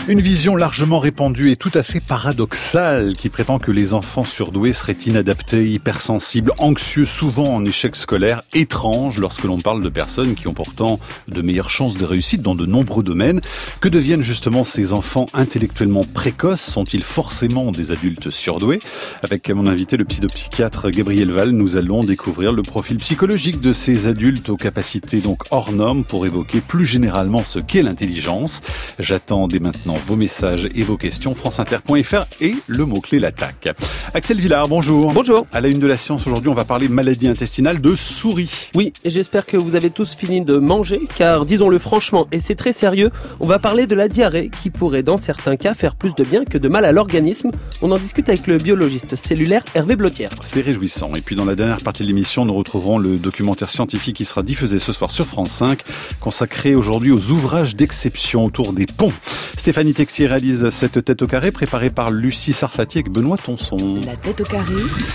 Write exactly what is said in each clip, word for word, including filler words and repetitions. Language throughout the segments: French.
Une vision largement répandue et tout à fait paradoxale qui prétend que les enfants surdoués seraient inadaptés, hypersensibles, anxieux, souvent en échec scolaire, étrange lorsque l'on parle de personnes qui ont pourtant de meilleures chances de réussite dans de nombreux domaines. Que deviennent justement ces enfants intellectuellement précoces? Sont-ils forcément des adultes surdoués? Avec mon invité, le pédopsychiatre Gabriel Valls, nous allons découvrir le profil psychologique de ces adultes aux capacités donc hors normes pour évoquer plus généralement ce qu'est l'intelligence. J'attends dès maintenant vos messages et vos questions, franceinter point f r et le mot-clé l'attaque. Axel Villard, bonjour. Bonjour. À la une de la science, aujourd'hui, on va parler maladie intestinale de souris. Oui, et j'espère que vous avez tous fini de manger, car disons-le franchement, et c'est très sérieux, on va parler de la diarrhée qui pourrait dans certains cas faire plus de bien que de mal à l'organisme. On en discute avec le biologiste cellulaire Hervé Blotière. C'est réjouissant. Et puis dans la dernière partie de l'émission, nous retrouverons le documentaire scientifique qui sera diffusé ce soir sur France cinq, consacré aujourd'hui aux ouvrages d'exception autour des ponts. Stéphanie Texier réalise cette tête au carré, préparée par Lucie Sarfati avec Benoît Tonson. La tête au carré,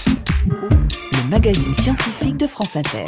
le magazine scientifique de France Inter.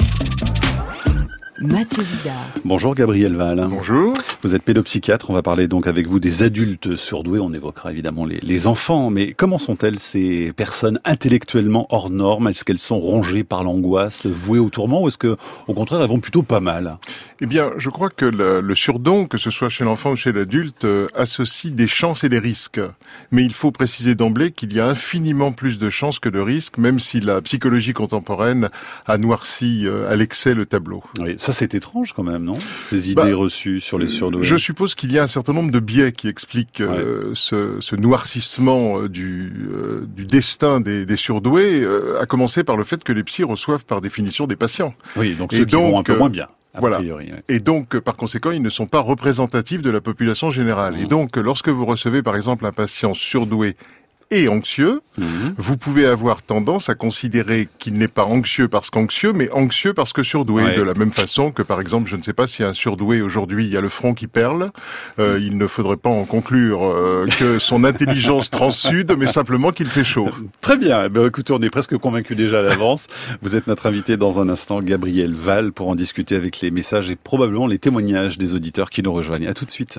Mathieu Vidard. Bonjour Gabriel Valls. Bonjour. Vous êtes pédopsychiatre, on va parler donc avec vous des adultes surdoués, on évoquera évidemment les, les enfants, mais comment sont-elles ces personnes intellectuellement hors normes? Est-ce qu'elles sont rongées par l'angoisse, vouées au tourment, ou est-ce que, au contraire, elles vont plutôt pas mal? Eh bien, je crois que le, le surdon, que ce soit chez l'enfant ou chez l'adulte, euh, associe des chances et des risques. Mais il faut préciser d'emblée qu'il y a infiniment plus de chances que de risques, même si la psychologie contemporaine a noirci euh, à l'excès le tableau. Oui, ça c'est étrange quand même, non? Ces idées bah, reçues sur les surdoués. Je suppose qu'il y a un certain nombre de biais qui expliquent euh, ouais. ce, ce noircissement euh, du, euh, du destin des, des surdoués, euh, à commencer par le fait que les psys reçoivent par définition des patients. Oui, donc ceux et qui donc, vont un peu moins bien. Voilà. Priori, ouais. Et donc, par conséquent, ils ne sont pas représentatifs de la population générale. Mmh. Et donc, lorsque vous recevez, par exemple, un patient surdoué et anxieux, mmh. vous pouvez avoir tendance à considérer qu'il n'est pas anxieux parce qu'anxieux, mais anxieux parce que surdoué. Ouais. De la même façon que, par exemple, je ne sais pas si un surdoué aujourd'hui, il y a le front qui perle, euh, il ne faudrait pas en conclure euh, que son intelligence transsude, mais simplement qu'il fait chaud. Très bien. Eh bien, écoutez, on est presque convaincus déjà à l'avance. Vous êtes notre invité dans un instant, Gabriel Valls, pour en discuter avec les messages et probablement les témoignages des auditeurs qui nous rejoignent. À tout de suite.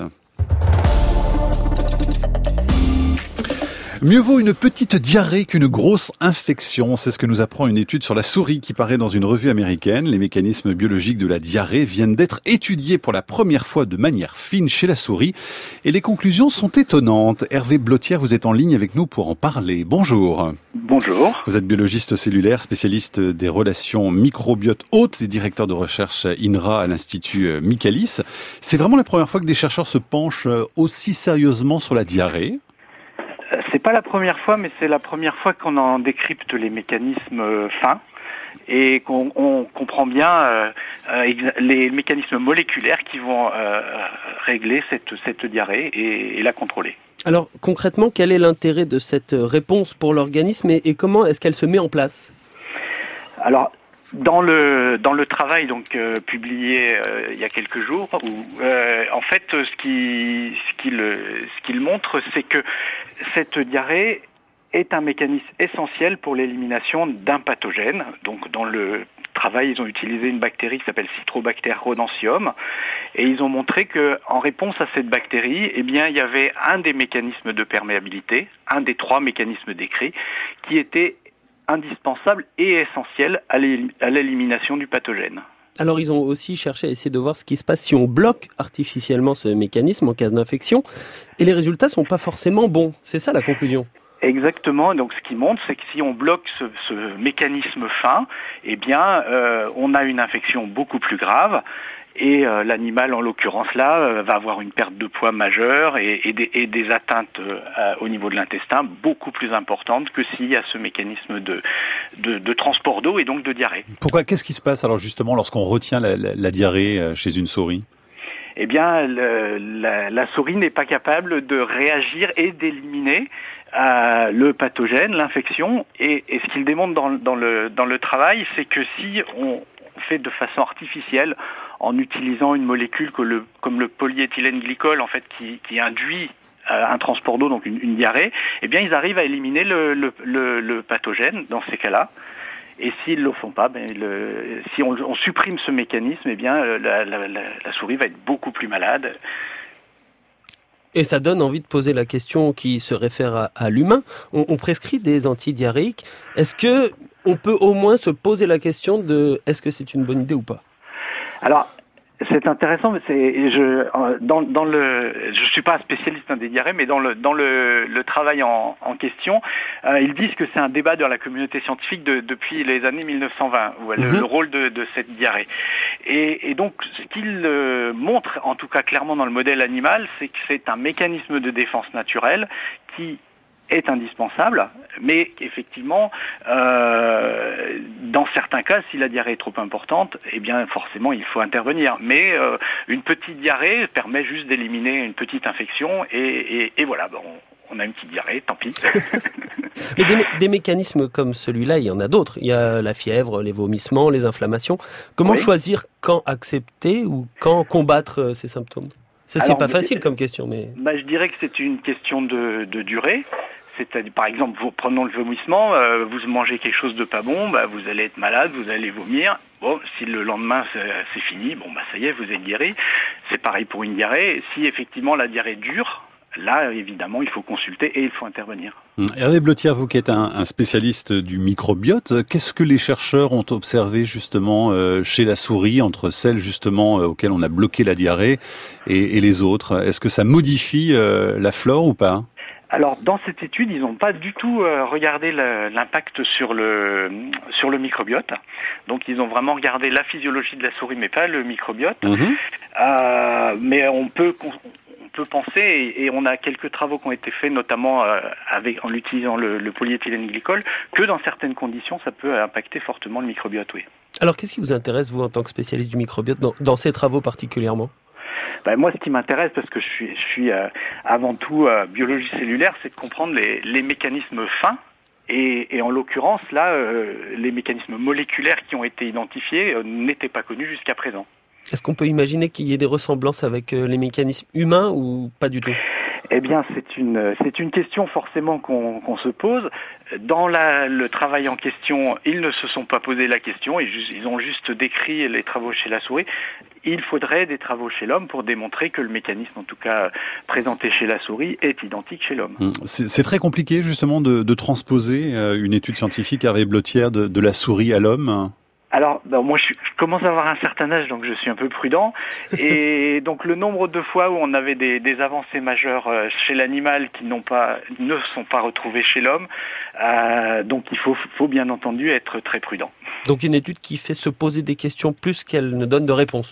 Mieux vaut une petite diarrhée qu'une grosse infection. C'est ce que nous apprend une étude sur la souris qui paraît dans une revue américaine. Les mécanismes biologiques de la diarrhée viennent d'être étudiés pour la première fois de manière fine chez la souris. Et les conclusions sont étonnantes. Hervé Blotière, vous êtes en ligne avec nous pour en parler. Bonjour. Bonjour. Vous êtes biologiste cellulaire, spécialiste des relations microbiote hôtes et directeur de recherche INRA à l'Institut Michaelis. C'est vraiment la première fois que des chercheurs se penchent aussi sérieusement sur la diarrhée? C'est pas la première fois, mais c'est la première fois qu'on en décrypte les mécanismes euh, fins et qu'on on comprend bien euh, euh, les mécanismes moléculaires qui vont euh, régler cette, cette diarrhée et, et la contrôler. Alors concrètement, quel est l'intérêt de cette réponse pour l'organisme et, et comment est-ce qu'elle se met en place? Alors, Dans le dans le travail donc euh, publié euh, il y a quelques jours, où euh, en fait ce qui ce qu'il ce qu'il montre, c'est que cette diarrhée est un mécanisme essentiel pour l'élimination d'un pathogène. Donc dans le travail, ils ont utilisé une bactérie qui s'appelle Citrobacter rhodanthium et ils ont montré que en réponse à cette bactérie, eh bien il y avait un des mécanismes de perméabilité, un des trois mécanismes décrits, qui était indispensable et essentiel à l'élimination du pathogène. Alors ils ont aussi cherché à essayer de voir ce qui se passe si on bloque artificiellement ce mécanisme en cas d'infection, et les résultats sont pas forcément bons. C'est ça la conclusion? Exactement. Donc, ce qui montre, c'est que si on bloque ce, ce mécanisme fin, eh bien, euh, on a une infection beaucoup plus grave. Et euh, l'animal, en l'occurrence là, euh, va avoir une perte de poids majeure et, et, des, et des atteintes euh, au niveau de l'intestin beaucoup plus importantes que s'il y a ce mécanisme de, de, de transport d'eau et donc de diarrhée. Pourquoi? Qu'est-ce qui se passe alors justement lorsqu'on retient la, la, la diarrhée chez une souris? Eh bien, le, la, la souris n'est pas capable de réagir et d'éliminer euh, le pathogène, l'infection. Et, et ce qu'il démontre dans, dans, le, dans le travail, c'est que si on fait de façon artificielle, en utilisant une molécule que le, comme le polyéthylène glycol, en fait, qui, qui induit euh, un transport d'eau, donc une, une diarrhée, eh bien, ils arrivent à éliminer le, le, le, le pathogène dans ces cas-là. Et s'ils ne le font pas, ben le, si on, on supprime ce mécanisme, eh bien, la, la, la, la souris va être beaucoup plus malade. Et ça donne envie de poser la question qui se réfère à, à l'humain. On, on prescrit des antidiarrhéiques. Est-ce que on peut au moins se poser la question de est-ce que c'est une bonne idée ou pas? Alors, c'est intéressant, mais c'est je dans dans le je suis pas un spécialiste hein, des diarrhées, mais dans le dans le, le travail en, en question, euh, ils disent que c'est un débat dans la communauté scientifique de, depuis les années mille neuf cent vingt, où, mm-hmm. le, le rôle de, de cette diarrhée. Et, et donc, ce qu'il euh, montre, en tout cas clairement dans le modèle animal, c'est que c'est un mécanisme de défense naturelle qui est indispensable, mais effectivement, euh, dans certains cas, si la diarrhée est trop importante, eh bien forcément il faut intervenir. Mais euh, une petite diarrhée permet juste d'éliminer une petite infection et, et, et voilà, bon, on a une petite diarrhée, tant pis. Mais des, des mécanismes comme celui-là, il y en a d'autres. Il y a la fièvre, les vomissements, les inflammations. Comment oui. choisir quand accepter ou quand combattre ces symptômes? Ça, c'est Alors, pas facile comme question, mais... Bah, je dirais que c'est une question de, de durée. C'est-à-dire, par exemple, vous, prenons le vomissement, euh, vous mangez quelque chose de pas bon, bah, vous allez être malade, vous allez vomir. Bon, si le lendemain c'est, c'est fini, bon, bah, ça y est, vous êtes guéri. C'est pareil pour une diarrhée. Si effectivement la diarrhée dure, là, évidemment, il faut consulter et il faut intervenir. Hervé Blotière, vous qui êtes un, un spécialiste du microbiote, qu'est-ce que les chercheurs ont observé justement euh, chez la souris, entre celles justement euh, auxquelles on a bloqué la diarrhée et, et les autres? Est-ce que ça modifie euh, la flore ou pas? Alors, dans cette étude, ils n'ont pas du tout euh, regardé le, l'impact sur le sur le microbiote. Donc, ils ont vraiment regardé la physiologie de la souris, mais pas le microbiote. Mmh. Euh, mais on peut on peut penser, et, et on a quelques travaux qui ont été faits, notamment euh, avec en utilisant le, le polyéthylène glycol, que dans certaines conditions, ça peut impacter fortement le microbiote. Oui. Alors, qu'est-ce qui vous intéresse, vous, en tant que spécialiste du microbiote, dans, dans ces travaux particulièrement? Ben moi, ce qui m'intéresse, parce que je suis, je suis euh, avant tout euh, biologie cellulaire, c'est de comprendre les, les mécanismes fins. Et, et en l'occurrence, là, euh, les mécanismes moléculaires qui ont été identifiés euh, n'étaient pas connus jusqu'à présent. Est-ce qu'on peut imaginer qu'il y ait des ressemblances avec euh, les mécanismes humains ou pas du tout? Eh bien, c'est une c'est une question forcément qu'on, qu'on se pose. Dans la, le travail en question, ils ne se sont pas posé la question, ils, ils ont juste décrit les travaux chez la souris. Il faudrait des travaux chez l'homme pour démontrer que le mécanisme, en tout cas présenté chez la souris, est identique chez l'homme. C'est, c'est très compliqué justement de, de transposer une étude scientifique, Hervé Blotière, de, de la souris à l'homme. Alors, ben moi, je, je commence à avoir un certain âge, donc je suis un peu prudent. Et donc, le nombre de fois où on avait des, des avancées majeures chez l'animal qui n'ont pas, ne sont pas retrouvées chez l'homme, euh, donc il faut, faut bien entendu être très prudent. Donc, une étude qui fait se poser des questions plus qu'elle ne donne de réponses.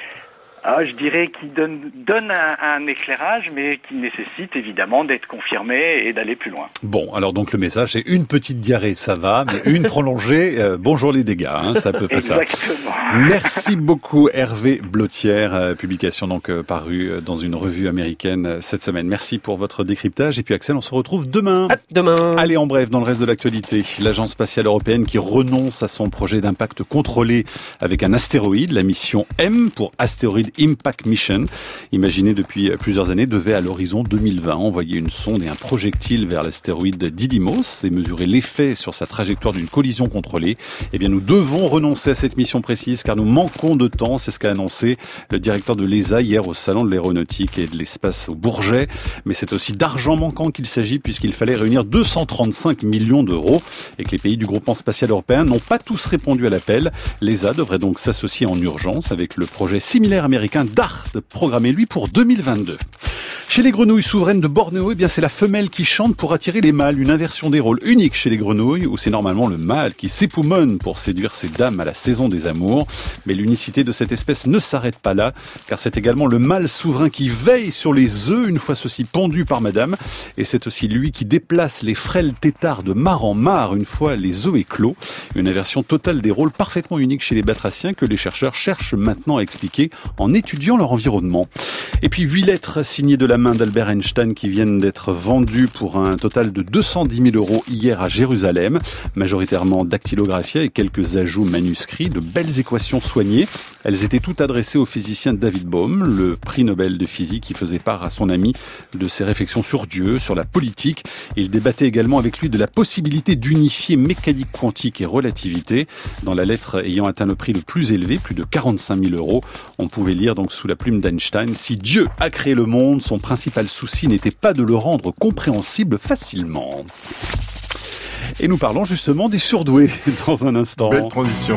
Ah, je dirais qu'il donne, donne un, un éclairage, mais qui nécessite évidemment d'être confirmé et d'aller plus loin. Bon, alors donc le message, c'est une petite diarrhée, ça va, mais une prolongée, euh, bonjour les dégâts, hein, c'est à peu près ça. Exactement. Merci beaucoup Hervé Blotière, euh, publication donc euh, parue dans une revue américaine euh, cette semaine. Merci pour votre décryptage. Et puis Axel, on se retrouve demain. À demain. Allez, en bref, dans le reste de l'actualité, l'Agence spatiale européenne qui renonce à son projet d'impact contrôlé avec un astéroïde, la mission M pour astéroïde Impact Mission, imaginée depuis plusieurs années, devait à l'horizon deux mille vingt envoyer une sonde et un projectile vers l'astéroïde Didymos et mesurer l'effet sur sa trajectoire d'une collision contrôlée. Eh bien, nous devons renoncer à cette mission précise car nous manquons de temps. C'est ce qu'a annoncé le directeur de l'E S A hier au Salon de l'aéronautique et de l'espace au Bourget. Mais c'est aussi d'argent manquant qu'il s'agit puisqu'il fallait réunir deux cent trente-cinq millions d'euros et que les pays du groupement spatial européen n'ont pas tous répondu à l'appel. L'E S A devrait donc s'associer en urgence avec le projet similaire américain DART, programmé lui pour deux mille vingt-deux. Chez les grenouilles souveraines de Bornéo, eh bien c'est la femelle qui chante pour attirer les mâles, une inversion des rôles unique chez les grenouilles où c'est normalement le mâle qui s'époumonne pour séduire ses dames à la saison des amours. Mais l'unicité de cette espèce ne s'arrête pas là, car c'est également le mâle souverain qui veille sur les œufs une fois ceux-ci pondus par madame, et c'est aussi lui qui déplace les frêles têtards de mare en mare une fois les œufs éclos. Une inversion totale des rôles parfaitement unique chez les batraciens que les chercheurs cherchent maintenant à expliquer en étudiant leur environnement. Et puis huit lettres signées de la main d'Albert Einstein qui viennent d'être vendues pour un total de deux cent dix mille euros hier à Jérusalem, majoritairement dactylographia et quelques ajouts manuscrits, de belles équations soignées. Elles étaient toutes adressées au physicien David Bohm, le prix Nobel de physique qui faisait part à son ami de ses réflexions sur Dieu, sur la politique. Il débattait également avec lui de la possibilité d'unifier mécanique quantique et relativité. Dans la lettre ayant atteint le prix le plus élevé, plus de quarante-cinq mille euros, on pouvait pouvez lire donc sous la plume d'Einstein, si Dieu a créé le monde, son principal souci n'était pas de le rendre compréhensible facilement. Et nous parlons justement des surdoués dans un instant. Belle transition.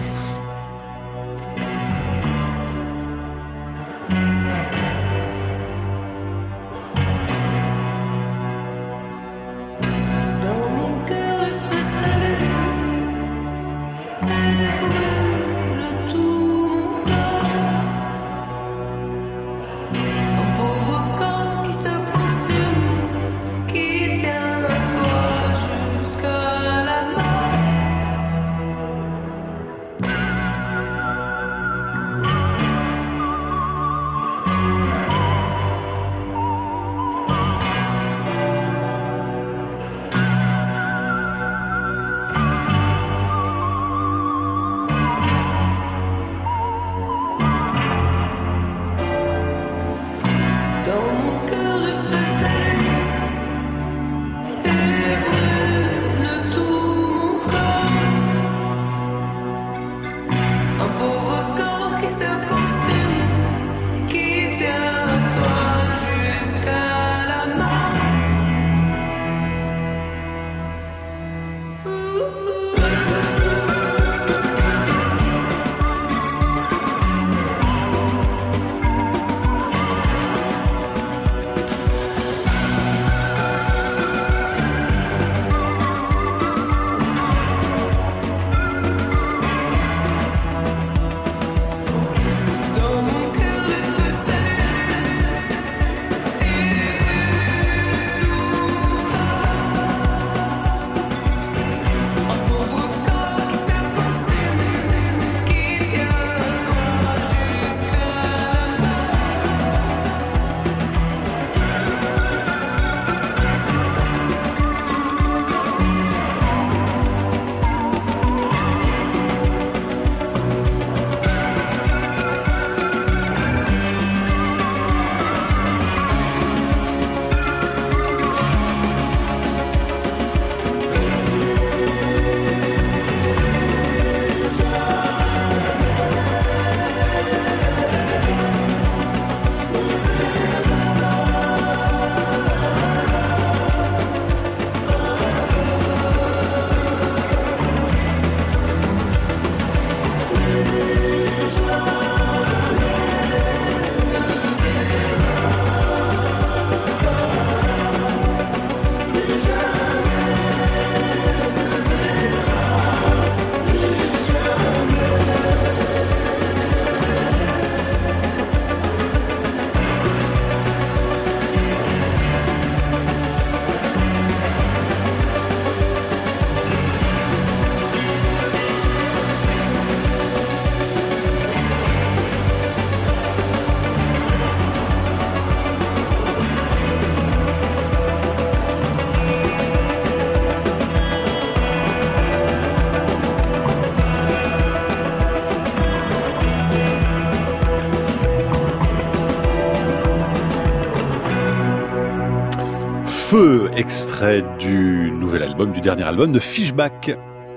Feu, extrait du nouvel album, du dernier album de Fishback.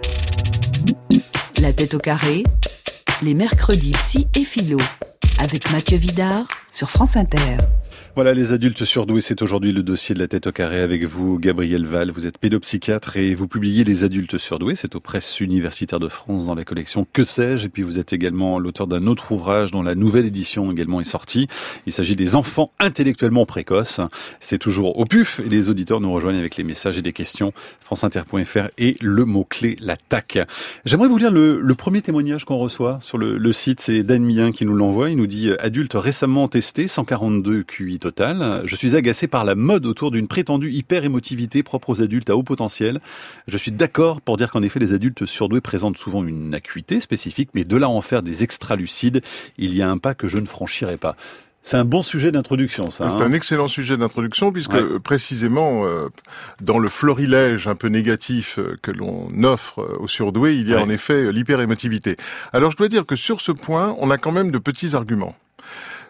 La tête au carré, les mercredis psy et philo, avec Mathieu Vidard sur France Inter. Voilà, les adultes surdoués, c'est aujourd'hui le dossier de la tête au carré avec vous, Gabriel Val. Vous êtes pédopsychiatre et vous publiez Les adultes surdoués. C'est aux presses universitaires de France dans la collection Que sais-je. Et puis vous êtes également l'auteur d'un autre ouvrage dont la nouvelle édition également est sortie. Il s'agit des enfants intellectuellement précoces. C'est toujours au P U F et les auditeurs nous rejoignent avec les messages et des questions. franceinter point f r et le mot-clé, la T A C. J'aimerais vous lire le, le premier témoignage qu'on reçoit sur le, le site. C'est Dan Millin qui nous l'envoie. Il nous dit « Adulte récemment testé, cent quarante-deux Q I total. Je suis agacé par la mode autour d'une prétendue hyper-émotivité propre aux adultes à haut potentiel. Je suis d'accord pour dire qu'en effet, les adultes surdoués présentent souvent une acuité spécifique, mais de là à en faire des extra-lucides, il y a un pas que je ne franchirai pas. » C'est un bon sujet d'introduction, ça. C'est hein. un excellent sujet d'introduction, puisque ouais. précisément, euh, dans le florilège un peu négatif que l'on offre aux surdoués, il y a ouais. en effet l'hyper-émotivité. Alors je dois dire que sur ce point, on a quand même de petits arguments.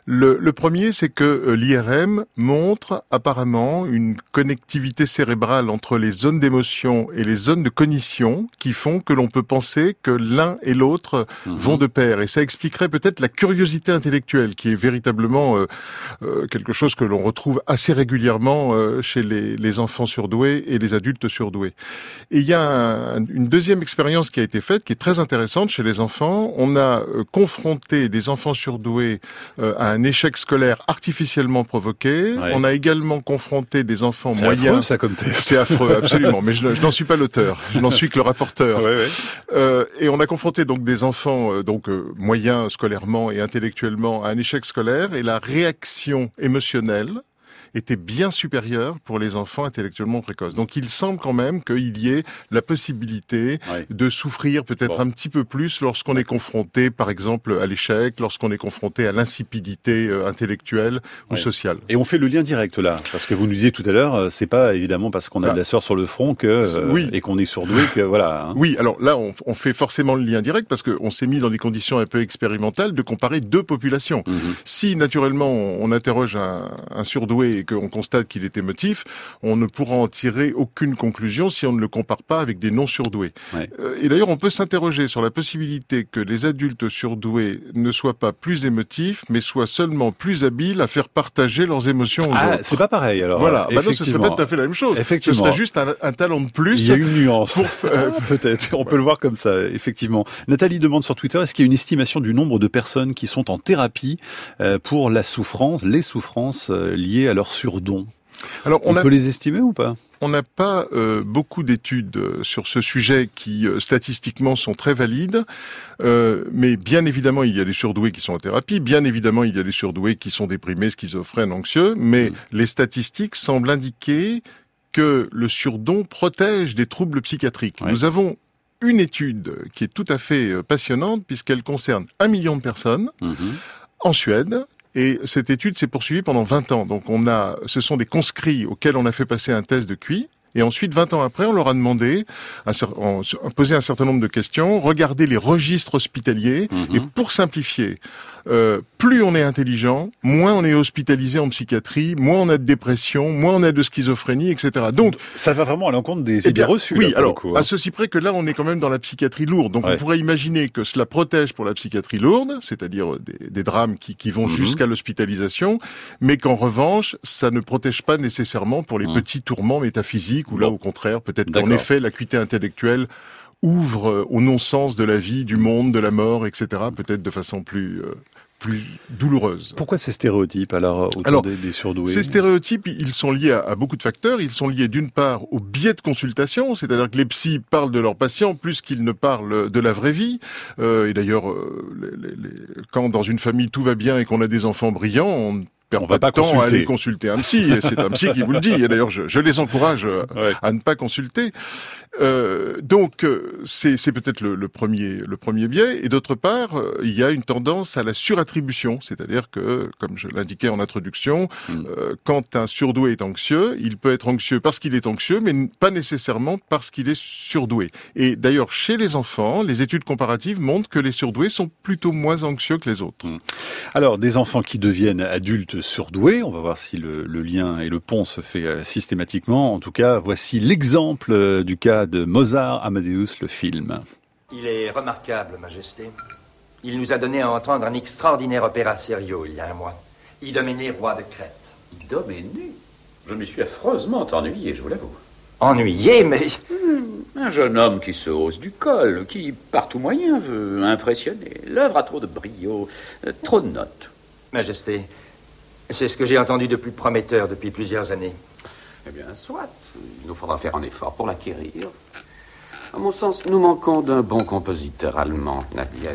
Le, le premier, c'est que euh, l'I R M montre apparemment une connectivité cérébrale entre les zones d'émotion et les zones de cognition qui font que l'on peut penser que l'un et l'autre mmh. vont de pair. Et ça expliquerait peut-être la curiosité intellectuelle qui est véritablement euh, euh, quelque chose que l'on retrouve assez régulièrement euh, chez les, les enfants surdoués et les adultes surdoués. Et il y a un, une deuxième expérience qui a été faite qui est très intéressante chez les enfants. On a euh, confronté des enfants surdoués euh, à un échec scolaire artificiellement provoqué. Ouais. On a également confronté des enfants c'est moyens. C'est affreux ça comme test. C'est affreux, absolument. Mais je, je n'en suis pas l'auteur. Je n'en suis que le rapporteur. Ouais, ouais. Euh, et on a confronté donc des enfants euh, donc euh, moyens scolairement et intellectuellement à un échec scolaire et la réaction émotionnelle était bien supérieure pour les enfants intellectuellement précoces. Donc il semble quand même qu'il y ait la possibilité ouais. de souffrir peut-être bon. un petit peu plus lorsqu'on est confronté, par exemple, à l'échec, lorsqu'on est confronté à l'insipidité euh, intellectuelle ouais. ou sociale. Et on fait le lien direct là, parce que vous nous disiez tout à l'heure, c'est pas évidemment parce qu'on a ah. de la sueur sur le front que euh, oui. et qu'on est surdoué que voilà. Hein. Oui, alors là on, on fait forcément le lien direct parce qu'on s'est mis dans des conditions un peu expérimentales de comparer deux populations. Mm-hmm. Si naturellement on, on interroge un, un surdoué et qu'on constate qu'il est émotif, on ne pourra en tirer aucune conclusion si on ne le compare pas avec des non-surdoués. Ouais. Et d'ailleurs, on peut s'interroger sur la possibilité que les adultes surdoués ne soient pas plus émotifs, mais soient seulement plus habiles à faire partager leurs émotions aux ah, autres. C'est pas pareil, alors. Voilà. Bah non, ce serait pas tout à fait la même chose. Effectivement. Ce serait juste un, un talent de plus. Il y a une nuance. Pour, euh, ah, peut-être. On peut le voir comme ça, effectivement. Nathalie demande sur Twitter, est-ce qu'il y a une estimation du nombre de personnes qui sont en thérapie euh, pour la souffrance, les souffrances euh, liées à leur surdoué? Alors, on, on a... peut les estimer ou pas? On n'a pas euh, beaucoup d'études euh, sur ce sujet qui euh, statistiquement sont très valides, euh, mais bien évidemment il y a des surdoués qui sont en thérapie, bien évidemment il y a des surdoués qui sont déprimés, schizophrènes, anxieux, mais mmh. les statistiques semblent indiquer que le surdon protège des troubles psychiatriques. Ouais. Nous avons une étude qui est tout à fait passionnante puisqu'elle concerne un million de personnes mmh. en Suède. Et cette étude s'est poursuivie pendant vingt ans. Donc on a, ce sont des conscrits auxquels on a fait passer un test de Q I. Et ensuite, vingt ans après, on leur a demandé, un, on, poser un certain nombre de questions, regarder les registres hospitaliers. Mmh. Et pour simplifier, euh, plus on est intelligent, moins on est hospitalisé en psychiatrie, moins on a de dépression, moins on a de schizophrénie, et cetera. Donc ça va vraiment à l'encontre des idées reçues. Oui, là, alors coup, hein. à ceci près que là, on est quand même dans la psychiatrie lourde. Donc ouais. on pourrait imaginer que cela protège pour la psychiatrie lourde, c'est-à-dire des, des drames qui, qui vont mmh. jusqu'à l'hospitalisation, mais qu'en revanche, ça ne protège pas nécessairement pour les mmh. petits tourments métaphysiques. Ou là, au contraire, peut-être qu'en effet, l'acuité intellectuelle ouvre au non-sens de la vie, du monde, de la mort, et cetera, peut-être de façon plus... Euh, plus douloureuse. Pourquoi ces stéréotypes alors autour alors, des, des surdoués? Ces stéréotypes, ils sont liés à, à beaucoup de facteurs. Ils sont liés d'une part au biais de consultation, c'est-à-dire que les psys parlent de leurs patients plus qu'ils ne parlent de la vraie vie. Euh, et d'ailleurs, euh, les, les, les, quand dans une famille tout va bien et qu'on a des enfants brillants, on perd on pas va pas de temps consulter. à aller consulter un psy. Et c'est un psy qui vous le dit. Et d'ailleurs, je, je les encourage ouais. à ne pas consulter. Euh, donc c'est, c'est peut-être le, le premier le premier biais, et d'autre part il y a une tendance à la surattribution, c'est-à-dire que, comme je l'indiquais en introduction, mmh. euh, quand un surdoué est anxieux, il peut être anxieux parce qu'il est anxieux, mais pas nécessairement parce qu'il est surdoué. Et d'ailleurs chez les enfants, les études comparatives montrent que les surdoués sont plutôt moins anxieux que les autres. Mmh. Alors des enfants qui deviennent adultes surdoués, on va voir si le, le lien et le pont se fait euh, systématiquement. En tout cas, voici l'exemple euh, du cas de Mozart Amadeus, le film. Il est remarquable, Majesté. Il nous a donné à entendre un extraordinaire opéra serio il y a un mois. Idoménée, roi de Crète. Idoménée? Je me suis affreusement ennuyé, je vous l'avoue. Ennuyé, mais... Hmm, un jeune homme qui se hausse du col, qui, par tout moyen, veut impressionner. L'œuvre a trop de brio, euh, trop de notes. Majesté, c'est ce que j'ai entendu de plus prometteur depuis plusieurs années. Eh bien, soit. Il nous faudra faire un effort pour l'acquérir. À mon sens, nous manquons d'un bon compositeur allemand, Nadia.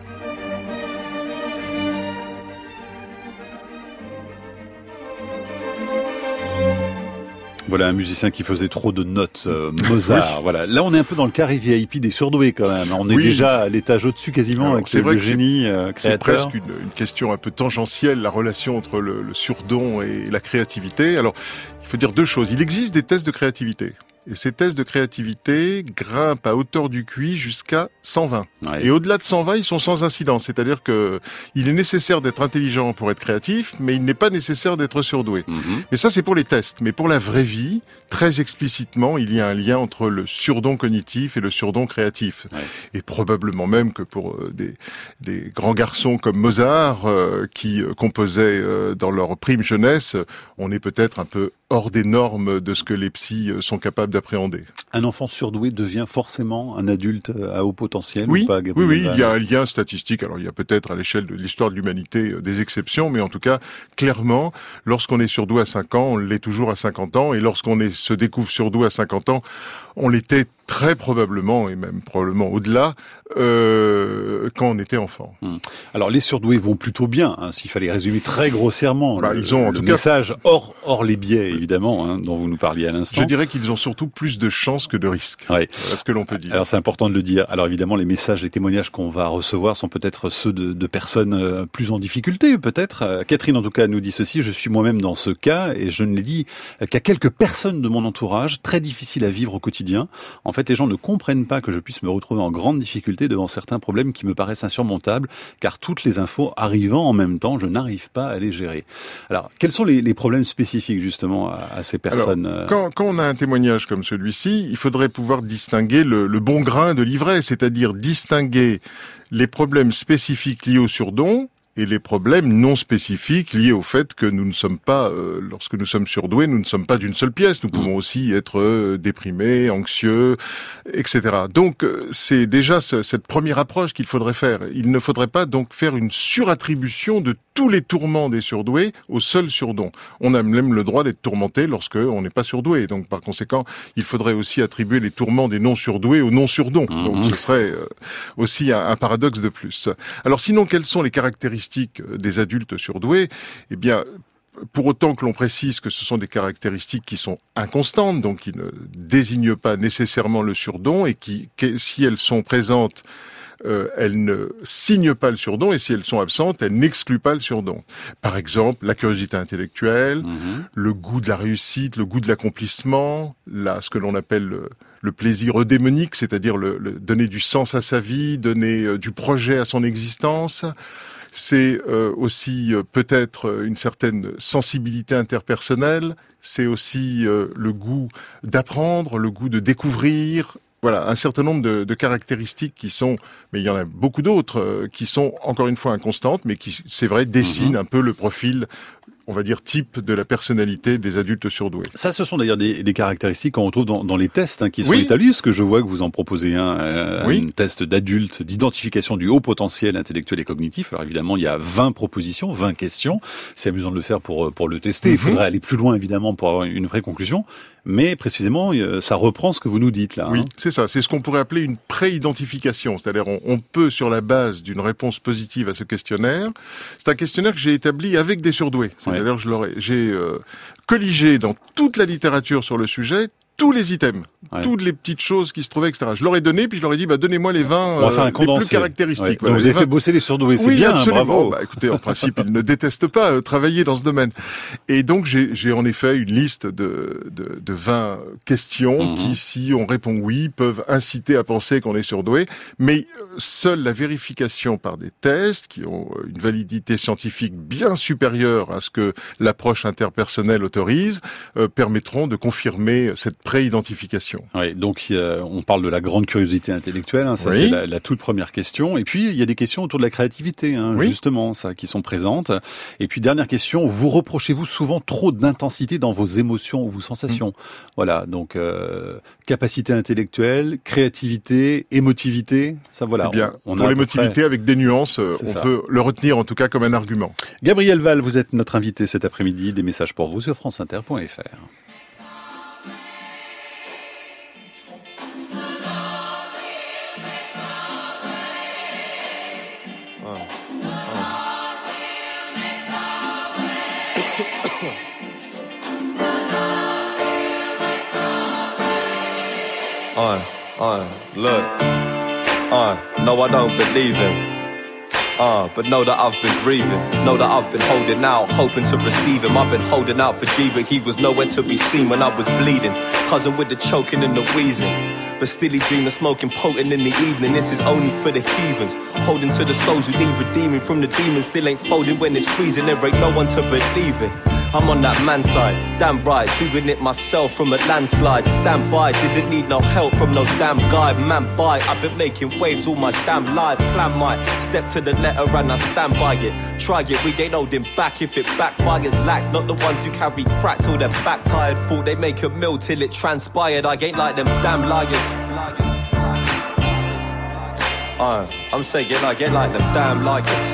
Voilà un musicien qui faisait trop de notes, euh, Mozart. Oui. Voilà. Là, on est un peu dans le carré V I P des surdoués quand même. On est oui. déjà à l'étage au-dessus quasiment. Alors, avec c'est vrai le que génie c'est, euh, c'est presque une, une question un peu tangentielle, la relation entre le, le surdon et la créativité. Alors, il faut dire deux choses. Il existe des tests de créativité. Et ces tests de créativité grimpent à hauteur du Q I jusqu'à cent vingt. Ouais. Et au-delà de cent vingt, ils sont sans incidence. C'est-à-dire que il est nécessaire d'être intelligent pour être créatif, mais il n'est pas nécessaire d'être surdoué. Mmh. Mais ça, c'est pour les tests. Mais pour la vraie vie, très explicitement, il y a un lien entre le surdon cognitif et le surdon créatif. Ouais. Et probablement même que pour euh, des, des grands garçons comme Mozart, euh, qui euh, composaient euh, dans leur prime jeunesse, on est peut-être un peu hors des normes de ce que les psys euh, sont capables d'appréhender. Un enfant surdoué devient forcément un adulte à haut potentiel Oui, ou pas, oui, Gabriel oui, Val il y a un lien statistique. Alors, il y a peut-être à l'échelle de l'histoire de l'humanité euh, des exceptions, mais en tout cas, clairement, lorsqu'on est surdoué à cinq ans, on l'est toujours à cinquante ans, et lorsqu'on est, se découvre surdoué à cinquante ans, on l'était très probablement, et même probablement au-delà, euh, quand on était enfant. Hum. Alors les surdoués vont plutôt bien, hein, s'il fallait résumer très grossièrement Bah, le, ils ont, en le tout cas, message hors, hors les biais évidemment, hein, dont vous nous parliez à l'instant. Je dirais qu'ils ont surtout plus de chances que de risques. Ouais. Voilà ce que l'on peut dire. Alors c'est important de le dire. Alors évidemment, les messages, les témoignages qu'on va recevoir sont peut-être ceux de, de personnes euh, plus en difficulté, peut-être. Euh, Catherine, en tout cas, nous dit ceci. Je suis moi-même dans ce cas et je ne l'ai dit qu'à quelques personnes de mon entourage, très difficile à vivre au quotidien. En fait, les gens ne comprennent pas que je puisse me retrouver en grande difficulté devant certains problèmes qui me paraissent insurmontables, car toutes les infos arrivant en même temps, je n'arrive pas à les gérer. Alors, quels sont les, les problèmes spécifiques justement à, à ces personnes? Alors, quand, quand on a un témoignage comme celui-ci, il faudrait pouvoir distinguer le, le bon grain de l'ivraie, c'est-à-dire distinguer les problèmes spécifiques liés au surdon et les problèmes non spécifiques liés au fait que nous ne sommes pas, euh, lorsque nous sommes surdoués, nous ne sommes pas d'une seule pièce. Nous pouvons aussi être euh, déprimés, anxieux, et cetera. Donc, euh, c'est déjà ce, cette première approche qu'il faudrait faire. Il ne faudrait pas donc faire une surattribution de tous les tourments des surdoués au seul surdon. On a même le droit d'être tourmenté lorsque on n'est pas surdoué. Donc, par conséquent, il faudrait aussi attribuer les tourments des non-surdoués aux non-surdons. Mmh. Donc, ce serait euh, aussi un, un paradoxe de plus. Alors, sinon, quelles sont les caractéristiques des adultes surdoués? Eh bien, pour autant que l'on précise que ce sont des caractéristiques qui sont inconstantes, donc qui ne désignent pas nécessairement le surdon, et qui, si elles sont présentes, Euh, elles ne signent pas le surdon, et si elles sont absentes, elles n'excluent pas le surdon. Par exemple, la curiosité intellectuelle, mmh. le goût de la réussite, le goût de l'accomplissement, là, ce que l'on appelle le, le plaisir eudémonique, c'est-à-dire le, le donner du sens à sa vie, donner euh, du projet à son existence. C'est euh, aussi euh, peut-être une certaine sensibilité interpersonnelle, c'est aussi euh, le goût d'apprendre, le goût de découvrir. Voilà, un certain nombre de, de caractéristiques qui sont, mais il y en a beaucoup d'autres, euh, qui sont encore une fois inconstantes, mais qui, c'est vrai, dessinent mmh. un peu le profil, on va dire, type de la personnalité des adultes surdoués. Ça, ce sont d'ailleurs des, des caractéristiques qu'on retrouve dans, dans les tests hein, qui sont oui. établis, parce que je vois que vous en proposez un, euh, oui. un test d'adulte, d'identification du haut potentiel intellectuel et cognitif. Alors évidemment, il y a vingt propositions, vingt questions. C'est amusant de le faire pour, pour le tester. Mm-hmm. Il faudrait aller plus loin, évidemment, pour avoir une vraie conclusion. Mais précisément, ça reprend ce que vous nous dites là. Oui, hein. c'est ça. C'est ce qu'on pourrait appeler une pré-identification. C'est-à-dire, on, on peut, sur la base d'une réponse positive à ce questionnaire, c'est un questionnaire que j'ai établi avec des surdoués. C'est-à-dire, ouais. je leur ai, j'ai euh, colligé dans toute la littérature sur le sujet tous les items, ouais. toutes les petites choses qui se trouvaient, et cetera. Je leur ai donné, puis je leur ai dit, bah, donnez-moi les vingt euh, les plus caractéristiques. Ouais. Voilà, Donc, vous avez vingt... fait bosser les surdoués, c'est oui, bien, absolument. bravo. Bah, écoutez, en principe, ils ne détestent pas euh, travailler dans ce domaine. Et donc, j'ai, j'ai en effet une liste de, de, de vingt questions mm-hmm. qui, si on répond oui, peuvent inciter à penser qu'on est surdoué. Mais seule la vérification par des tests qui ont une validité scientifique bien supérieure à ce que l'approche interpersonnelle autorise, euh, permettront de confirmer cette pré-identification. Oui, donc euh, on parle de la grande curiosité intellectuelle, hein, ça oui. c'est la, la toute première question. Et puis il y a des questions autour de la créativité, hein, oui. justement, ça, qui sont présentes. Et puis dernière question, vous reprochez-vous souvent trop d'intensité dans vos émotions ou vos sensations? mmh. Voilà, donc euh, capacité intellectuelle, créativité, émotivité, ça voilà. Eh bien, on, on pour a l'émotivité, près... avec des nuances, c'est on ça. peut le retenir en tout cas comme un argument. Gabriel Val, vous êtes notre invité cet après-midi. Des messages pour vous sur france inter point f r. I, I, look, I, no I don't believe him. Uh, but know that I've been breathing, know that I've been holding out, hoping to receive him. I've been holding out for G, but he was nowhere to be seen when I was bleeding. Cousin with the choking and the wheezing, but still he dreamed of smoking potent in the evening. This is only for the heathens, holding to the souls who need redeeming from the demons. Still ain't folding when it's freezing, there ain't no one to believe in. I'm on that man side, damn right, doing it myself from a landslide. Stand by, didn't need no help from no damn guy. Man by, I've been making waves all my damn life. Plan my step to the letter and I stand by it. Try it, we ain't holding back if it backfires. Lax, not the ones who carry crack till they're back tired. Thought they make a meal till it transpired. I ain't like them damn liars. Uh, I'm saying I get like them damn liars.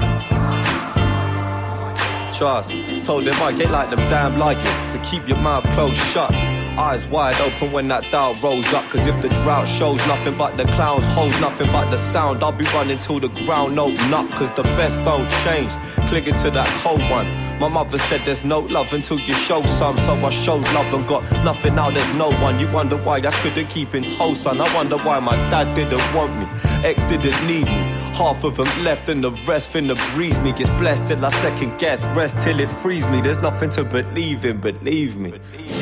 Trust, told them I get like them damn liars. So keep your mouth closed shut, eyes wide open when that doubt rolls up. Cause if the drought shows nothing but the clowns, holds nothing but the sound, I'll be running till the ground open up. Cause the best don't change, clinging to that cold one. My mother said there's no love until you show some. So I showed love and got nothing, now there's no one. You wonder why I couldn't keep in tow, son. I wonder why my dad didn't want me, ex didn't need me. Half of them left and the rest finna breeze me. Gets blessed till I second guess, rest till it frees me. There's nothing to believe in, believe me.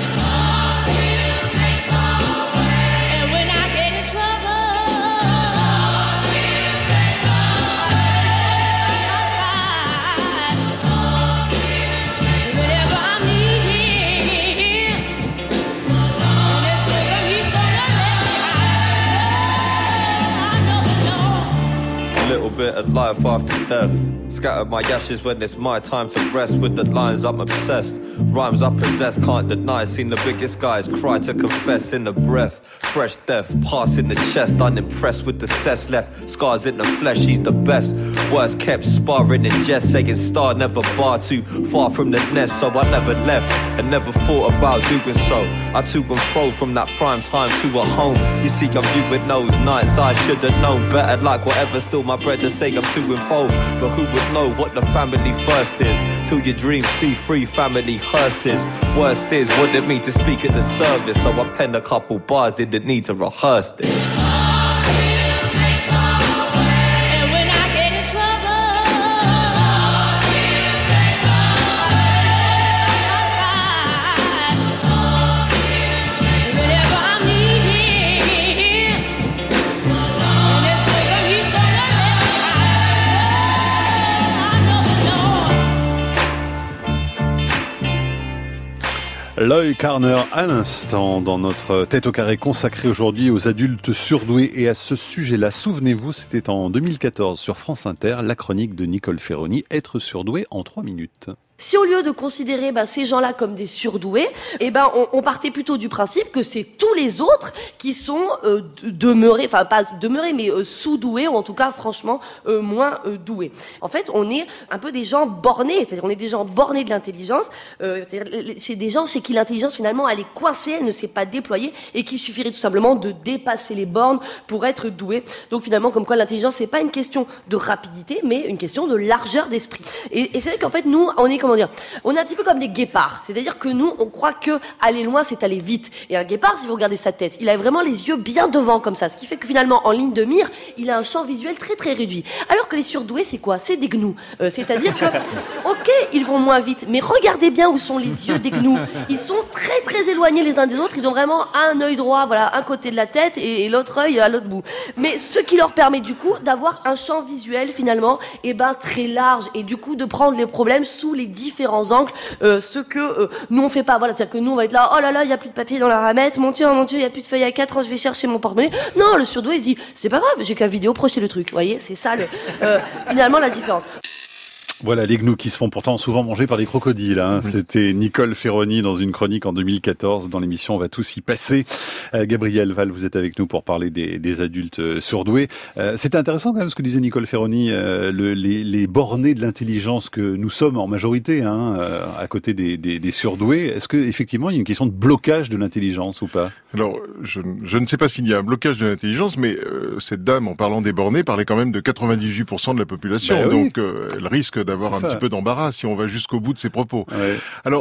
Bit of life after death. Scatter my ashes when it's my time to rest. With the lines I'm obsessed, rhymes I possess, can't deny. Seen the biggest guys cry to confess in the breath. Fresh death, pass in the chest. Unimpressed with the cess left, scars in the flesh. He's the best, worst kept sparring in jest. Saying star never bar, too far from the nest. So I never left and never thought about doing so. I to and fro from that prime time to a home. You see I'm viewing those nights I should have known better. Like whatever, still my bread to say I'm too involved. But who would know what the family first is? Till your dreams see free family hearses. Worst is what it mean to speak at the service. So I penned a couple bars, didn't need to rehearse this. Loy Carner à l'instant dans notre tête au carré consacrée aujourd'hui aux adultes surdoués. Et à ce sujet-là, souvenez-vous, c'était en deux mille quatorze sur France Inter, la chronique de Nicole Ferroni, être surdoué en trois minutes. Si au lieu de considérer bah, ces gens-là comme des surdoués, eh ben on, on partait plutôt du principe que c'est tous les autres qui sont euh, demeurés, enfin pas demeurés, mais euh, sous-doués, ou en tout cas franchement euh, moins euh, doués. En fait, on est un peu des gens bornés, c'est-à-dire on est des gens bornés de l'intelligence, euh, c'est-à-dire c'est des gens chez qui l'intelligence finalement elle est coincée, elle ne s'est pas déployée, et qu'il suffirait tout simplement de dépasser les bornes pour être doué. Donc finalement, comme quoi l'intelligence c'est pas une question de rapidité, mais une question de largeur d'esprit. Et, et c'est vrai qu'en fait nous, on est comme Dire, on est un petit peu comme des guépards, c'est-à-dire que nous, on croit que aller loin, c'est aller vite. Et un guépard, si vous regardez sa tête, il a vraiment les yeux bien devant comme ça, ce qui fait que finalement, en ligne de mire, il a un champ visuel très très réduit. Alors que les surdoués, c'est quoi? C'est des gnous. Euh, c'est-à-dire que, ok, ils vont moins vite, mais regardez bien où sont les yeux des gnous. Ils sont très très éloignés les uns des autres. Ils ont vraiment un œil droit, voilà, un côté de la tête et, et l'autre œil à l'autre bout. Mais ce qui leur permet du coup d'avoir un champ visuel finalement, eh ben très large, et du coup de prendre les problèmes sous les différents angles, euh, ce que euh, nous on fait pas. Voilà, c'est-à-dire que nous on va être là, oh là là, il y a plus de papier dans la ramette, mon Dieu, mon Dieu, il y a plus de feuilles à quatre, je vais chercher mon porte-monnaie. Non, le surdoué il se dit, c'est pas grave, j'ai qu'à vidéo projeter le truc. Vous voyez, c'est ça le, euh, finalement la différence. Voilà, les gnous qui se font pourtant souvent manger par des crocodiles. Hein. Oui. C'était Nicole Ferroni dans une chronique en deux mille quatorze. Dans l'émission, on va tous y passer. Euh, Gabriel Val, vous êtes avec nous pour parler des, des adultes surdoués. Euh, c'était intéressant quand même ce que disait Nicole Ferroni, euh, le, les, les bornés de l'intelligence que nous sommes en majorité, hein, euh, à côté des, des, des surdoués. Est-ce que effectivement il y a une question de blocage de l'intelligence ou pas? Alors, je, je ne sais pas s'il y a un blocage de l'intelligence, mais euh, cette dame, en parlant des bornés, parlait quand même de quatre-vingt-dix-huit pour cent de la population. Ben oui. Donc, euh, elle risque d'avoir un ça. petit peu d'embarras si on va jusqu'au bout de ses propos. Ouais. Alors,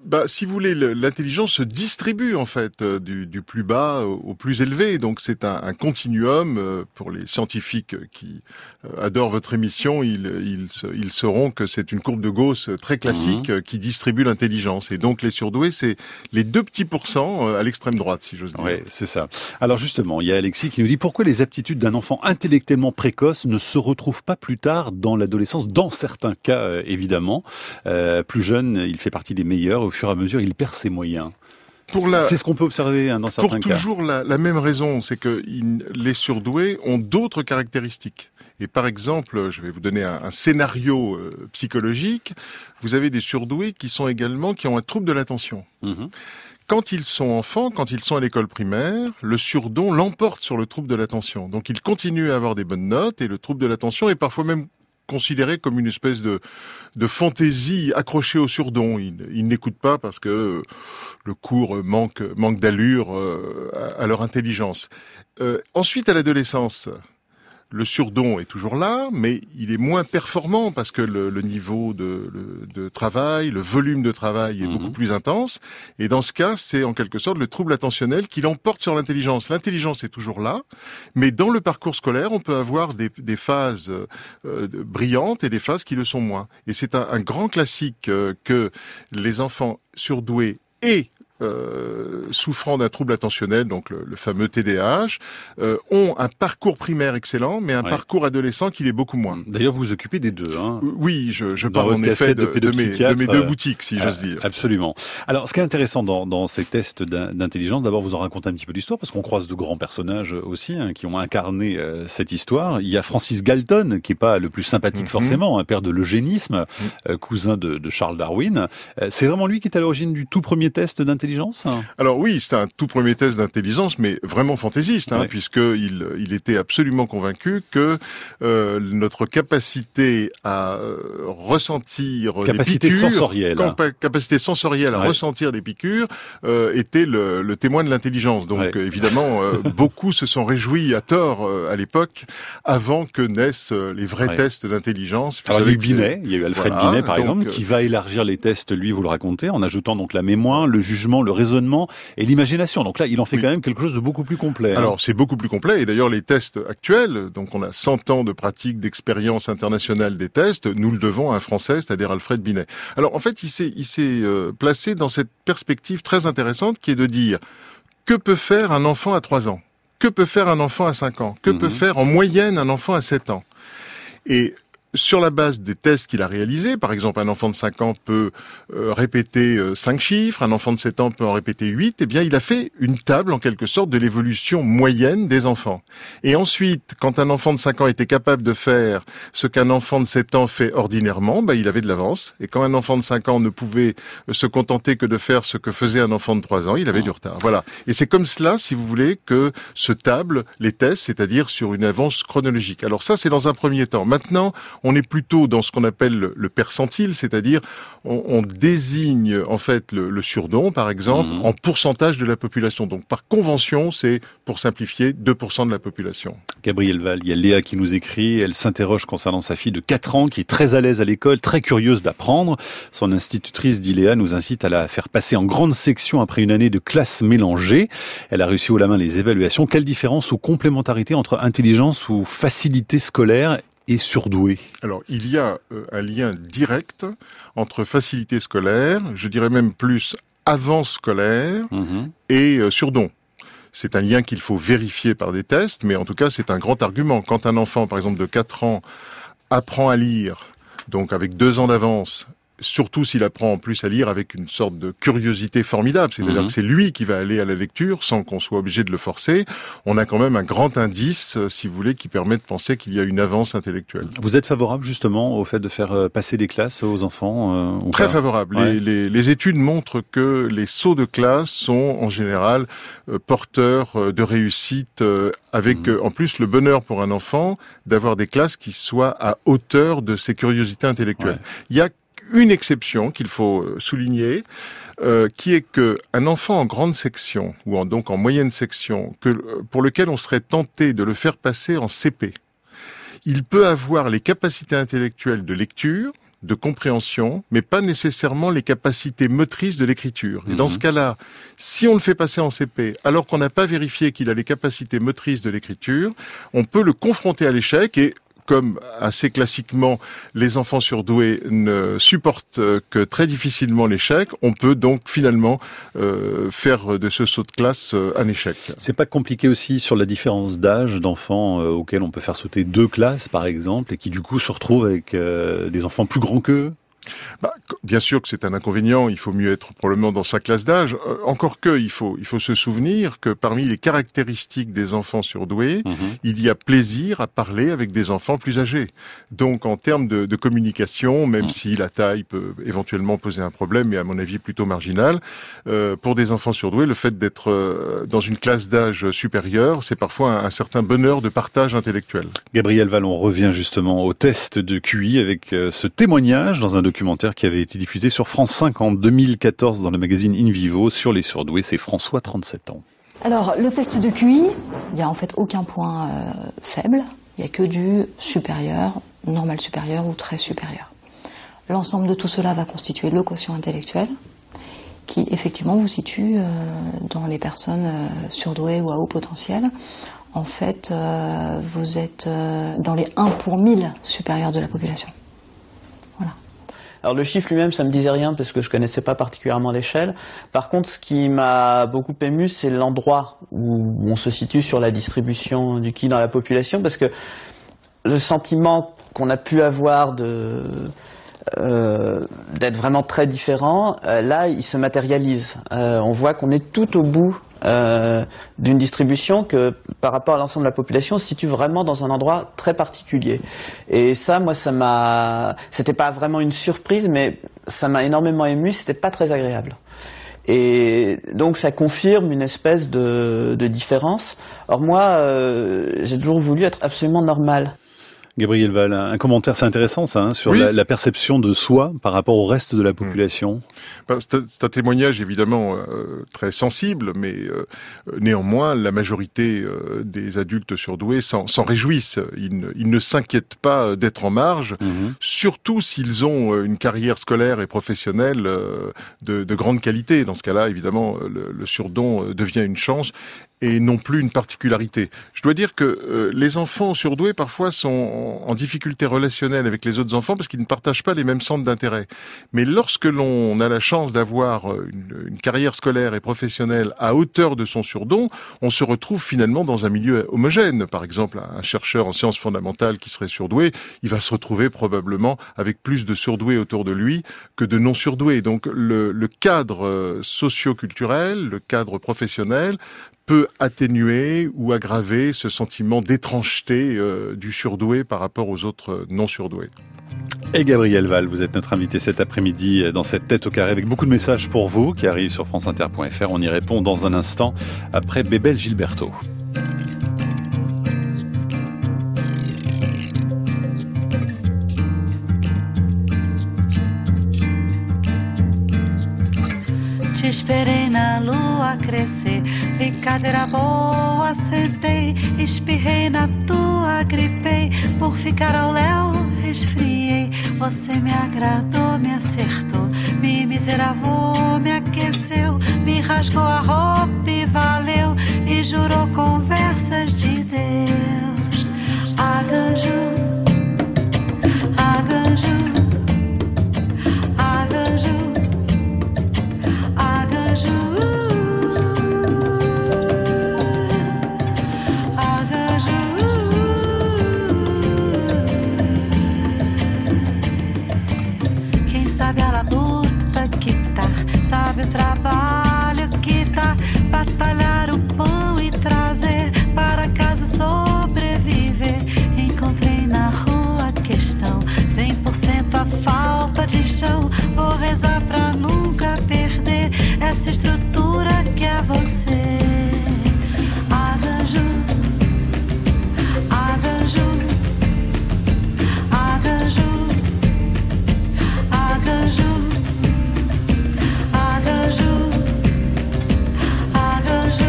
Bah, si vous voulez, le, l'intelligence se distribue en fait euh, du, du plus bas au, au plus élevé. Donc c'est un, un continuum. Euh, pour les scientifiques qui euh, adorent votre émission, ils, ils, ils sauront que c'est une courbe de Gauss très classique mmh. euh, qui distribue l'intelligence. Et donc les surdoués, c'est les deux petits pourcents euh, à l'extrême droite, si j'ose dire. Oui, c'est ça. Alors justement, il y a Alexis qui nous dit pourquoi les aptitudes d'un enfant intellectuellement précoce ne se retrouvent pas plus tard dans l'adolescence, dans certains cas euh, évidemment. Euh, plus jeune, il fait partie des meilleurs. Au fur et à mesure, il perd ses moyens. Pour la... C'est ce qu'on peut observer hein, dans certains cas. Pour toujours la, la même raison, c'est que il, les surdoués ont d'autres caractéristiques. Et par exemple, je vais vous donner un, un scénario euh, psychologique. Vous avez des surdoués qui sont également qui ont un trouble de l'attention. Mmh. Quand ils sont enfants, quand ils sont à l'école primaire, le surdon l'emporte sur le trouble de l'attention. Donc ils continuent à avoir des bonnes notes et le trouble de l'attention est parfois même considéré comme une espèce de, de fantaisie accrochée au surdon. Ils, ils n'écoutent pas parce que le cours manque, manque d'allure euh, à, à leur intelligence. Euh, ensuite, à l'adolescence, le surdon est toujours là, mais il est moins performant parce que le, le niveau de, le, de travail, le volume de travail est mmh. beaucoup plus intense. Et dans ce cas, c'est en quelque sorte le trouble attentionnel qui l'emporte sur l'intelligence. L'intelligence est toujours là, mais dans le parcours scolaire, on peut avoir des, des phases euh, brillantes et des phases qui le sont moins. Et c'est un, un grand classique euh, que les enfants surdoués et Euh, souffrant d'un trouble attentionnel, donc le, le fameux T D A H, euh, ont un parcours primaire excellent, mais un ouais. parcours adolescent qui l'est beaucoup moins. D'ailleurs, vous vous occupez des deux. Hein. Oui, je, je parle en effet de, de, de, mes, de mes deux boutiques, si euh, j'ose dire. Absolument. Alors, ce qui est intéressant dans, dans ces tests d'intelligence, d'abord, vous en racontez un petit peu l'histoire, parce qu'on croise de grands personnages aussi hein, qui ont incarné euh, cette histoire. Il y a Francis Galton, qui est pas le plus sympathique mm-hmm. forcément, un père de l'eugénisme, mm-hmm. euh, cousin de, de Charles Darwin. Euh, c'est vraiment lui qui est à l'origine du tout premier test d'intelligence. Alors oui, c'est un tout premier test d'intelligence, mais vraiment fantaisiste, hein, ouais. puisqu'il il était absolument convaincu que euh, notre capacité à euh, ressentir capacité des piqûres, sensorielle, compa- capacité sensorielle à ouais. ressentir des piqûres, euh, était le, le témoin de l'intelligence. Donc ouais. euh, évidemment, euh, beaucoup se sont réjouis à tort euh, à l'époque, avant que naissent les vrais ouais. tests d'intelligence. Alors il y a eu Binet, il y a eu Alfred voilà, Binet par donc, exemple, qui va élargir les tests, lui, vous le racontez, en ajoutant donc la mémoire, le jugement, le raisonnement et l'imagination. Donc là, il en fait oui. quand même quelque chose de beaucoup plus complet. Alors, hein. c'est beaucoup plus complet. Et d'ailleurs, les tests actuels, donc on a cent ans de pratique, d'expérience internationale des tests, nous le devons à un Français, c'est-à-dire Alfred Binet. Alors, en fait, il s'est, il s'est euh, placé dans cette perspective très intéressante qui est de dire que peut faire un enfant à trois ans ? Que peut faire un enfant à cinq ans ? Que mmh. peut faire en moyenne un enfant à sept ans ? Et sur la base des tests qu'il a réalisés, par exemple, un enfant de cinq ans peut euh, répéter euh, cinq chiffres, un enfant de sept ans peut en répéter huit, eh bien, il a fait une table, en quelque sorte, de l'évolution moyenne des enfants. Et ensuite, quand un enfant de cinq ans était capable de faire ce qu'un enfant de sept ans fait ordinairement, bah, il avait de l'avance. Et quand un enfant de cinq ans ne pouvait se contenter que de faire ce que faisait un enfant de trois ans, il avait oh. du retard. Voilà. Et c'est comme cela, si vous voulez, que se tablent les tests, c'est-à-dire sur une avance chronologique. Alors ça, c'est dans un premier temps. Maintenant, on est plutôt dans ce qu'on appelle le, le percentile, c'est-à-dire on, on désigne en fait le, le surdon, par exemple, mmh. en pourcentage de la population. Donc par convention, c'est, pour simplifier, deux pour cent de la population. Gabriel Val, il y a Léa qui nous écrit, elle s'interroge concernant sa fille de quatre ans qui est très à l'aise à l'école, très curieuse d'apprendre. Son institutrice, dit Léa, nous incite à la faire passer en grande section après une année de classe mélangée. Elle a réussi haut la main les évaluations. Quelle différence ou complémentarité entre intelligence ou facilité scolaire et surdoué ? Alors, il y a euh, un lien direct entre facilité scolaire, je dirais même plus avance scolaire mmh. et euh, surdon. C'est un lien qu'il faut vérifier par des tests, mais en tout cas, c'est un grand argument. Quand un enfant, par exemple, de quatre ans, apprend à lire, donc avec deux ans d'avance, surtout s'il apprend en plus à lire avec une sorte de curiosité formidable, c'est-à-dire mmh. que c'est lui qui va aller à la lecture sans qu'on soit obligé de le forcer, on a quand même un grand indice, si vous voulez, qui permet de penser qu'il y a une avance intellectuelle. Vous êtes favorable justement au fait de faire passer des classes aux enfants euh, Très favorable. Ouais. Les, les, les études montrent que les sauts de classe sont en général euh, porteurs euh, de réussite, euh, avec mmh. euh, en plus le bonheur pour un enfant d'avoir des classes qui soient à hauteur de ses curiosités intellectuelles. Ouais. Il y a une exception qu'il faut souligner, euh, qui est que un enfant en grande section, ou en, donc en moyenne section, que, pour lequel on serait tenté de le faire passer en C P, il peut avoir les capacités intellectuelles de lecture, de compréhension, mais pas nécessairement les capacités motrices de l'écriture. Et dans ce cas-là, si on le fait passer en C P, alors qu'on n'a pas vérifié qu'il a les capacités motrices de l'écriture, on peut le confronter à l'échec et comme assez classiquement les enfants surdoués ne supportent que très difficilement l'échec, on peut donc finalement euh, faire de ce saut de classe euh, un échec. C'est pas compliqué aussi sur la différence d'âge d'enfants euh, auxquels on peut faire sauter deux classes par exemple et qui du coup se retrouvent avec euh, des enfants plus grands qu'eux? Bah, bien sûr que c'est un inconvénient, il faut mieux être probablement dans sa classe d'âge. Euh, encore que, il faut, il faut se souvenir que parmi les caractéristiques des enfants surdoués, mmh. il y a plaisir à parler avec des enfants plus âgés. Donc en termes de, de communication, même mmh. si la taille peut éventuellement poser un problème, mais à mon avis plutôt marginal, euh, pour des enfants surdoués, le fait d'être euh, dans une classe d'âge supérieure, c'est parfois un, un certain bonheur de partage intellectuel. Gabriel Vallon revient justement au test de Q I avec euh, ce témoignage dans un documentaire qui avait été diffusé sur France cinq en deux mille quatorze dans le magazine In Vivo sur les surdoués. C'est François, trente-sept ans. Alors, le test de Q I, il n'y a en fait aucun point euh, faible. Il n'y a que du supérieur, normal supérieur ou très supérieur. L'ensemble de tout cela va constituer le quotient intellectuel qui, effectivement, vous situe euh, dans les personnes euh, surdouées ou à haut potentiel. En fait, euh, vous êtes euh, dans les un pour mille supérieurs de la population. Alors le chiffre lui-même, ça me disait rien parce que je connaissais pas particulièrement l'échelle. Par contre, ce qui m'a beaucoup ému, c'est l'endroit où on se situe sur la distribution du Q I dans la population, parce que le sentiment qu'on a pu avoir de euh, d'être vraiment très différent, euh, là, il se matérialise. Euh, on voit qu'on est tout au bout Euh, d'une distribution que, par rapport à l'ensemble de la population, se situe vraiment dans un endroit très particulier. Et ça, moi, ça m'a... C'était pas vraiment une surprise, mais ça m'a énormément ému, c'était pas très agréable. Et donc, ça confirme une espèce de, de différence. Or, moi, euh, j'ai toujours voulu être absolument normal. Gabriel Val, un commentaire, c'est intéressant ça, hein, sur oui. la, la perception de soi par rapport au reste de la population. Ben, c'est, c'est un témoignage évidemment euh, très sensible, mais euh, néanmoins la majorité euh, des adultes surdoués s'en, s'en réjouissent. Ils ne, ils ne s'inquiètent pas d'être en marge, mm-hmm. surtout s'ils ont une carrière scolaire et professionnelle euh, de, de grande qualité. Dans ce cas-là, évidemment, le, le surdon devient une chance et non plus une particularité. Je dois dire que euh, les enfants surdoués parfois sont en, en difficulté relationnelle avec les autres enfants parce qu'ils ne partagent pas les mêmes centres d'intérêt. Mais lorsque l'on a la chance d'avoir une, une carrière scolaire et professionnelle à hauteur de son surdon, on se retrouve finalement dans un milieu homogène. Par exemple, un chercheur en sciences fondamentales qui serait surdoué, il va se retrouver probablement avec plus de surdoués autour de lui que de non-surdoués. Donc le, le cadre socio-culturel, le cadre professionnel peut atténuer ou aggraver ce sentiment d'étrangeté euh, du surdoué par rapport aux autres non-surdoués. Et Gabriel Val, vous êtes notre invité cet après-midi dans cette tête au carré avec beaucoup de messages pour vous qui arrivent sur france inter point f r. On y répond dans un instant après Bébel Gilberto. Te esperei na lua crescer, vi cadeira boa, sentei, espirrei na tua, gripei, por ficar ao léu, resfriei. Você me agradou, me acertou, me miseravou, me aqueceu, me rasgou a roupa e valeu, e jurou conversas de Deus. Arranjo, arranjo, arranjo. Quem sabe a labuta que tá, sabe o trabalho que dá, batalhar o pão e trazer para casa sobreviver. Encontrei na rua a questão, cem por cento a falta de chão. Vou rezar pra nunca perder essa estrutura que é você. Arranjo, arranjo, arranjo, arranjo, arranjo, arranjo,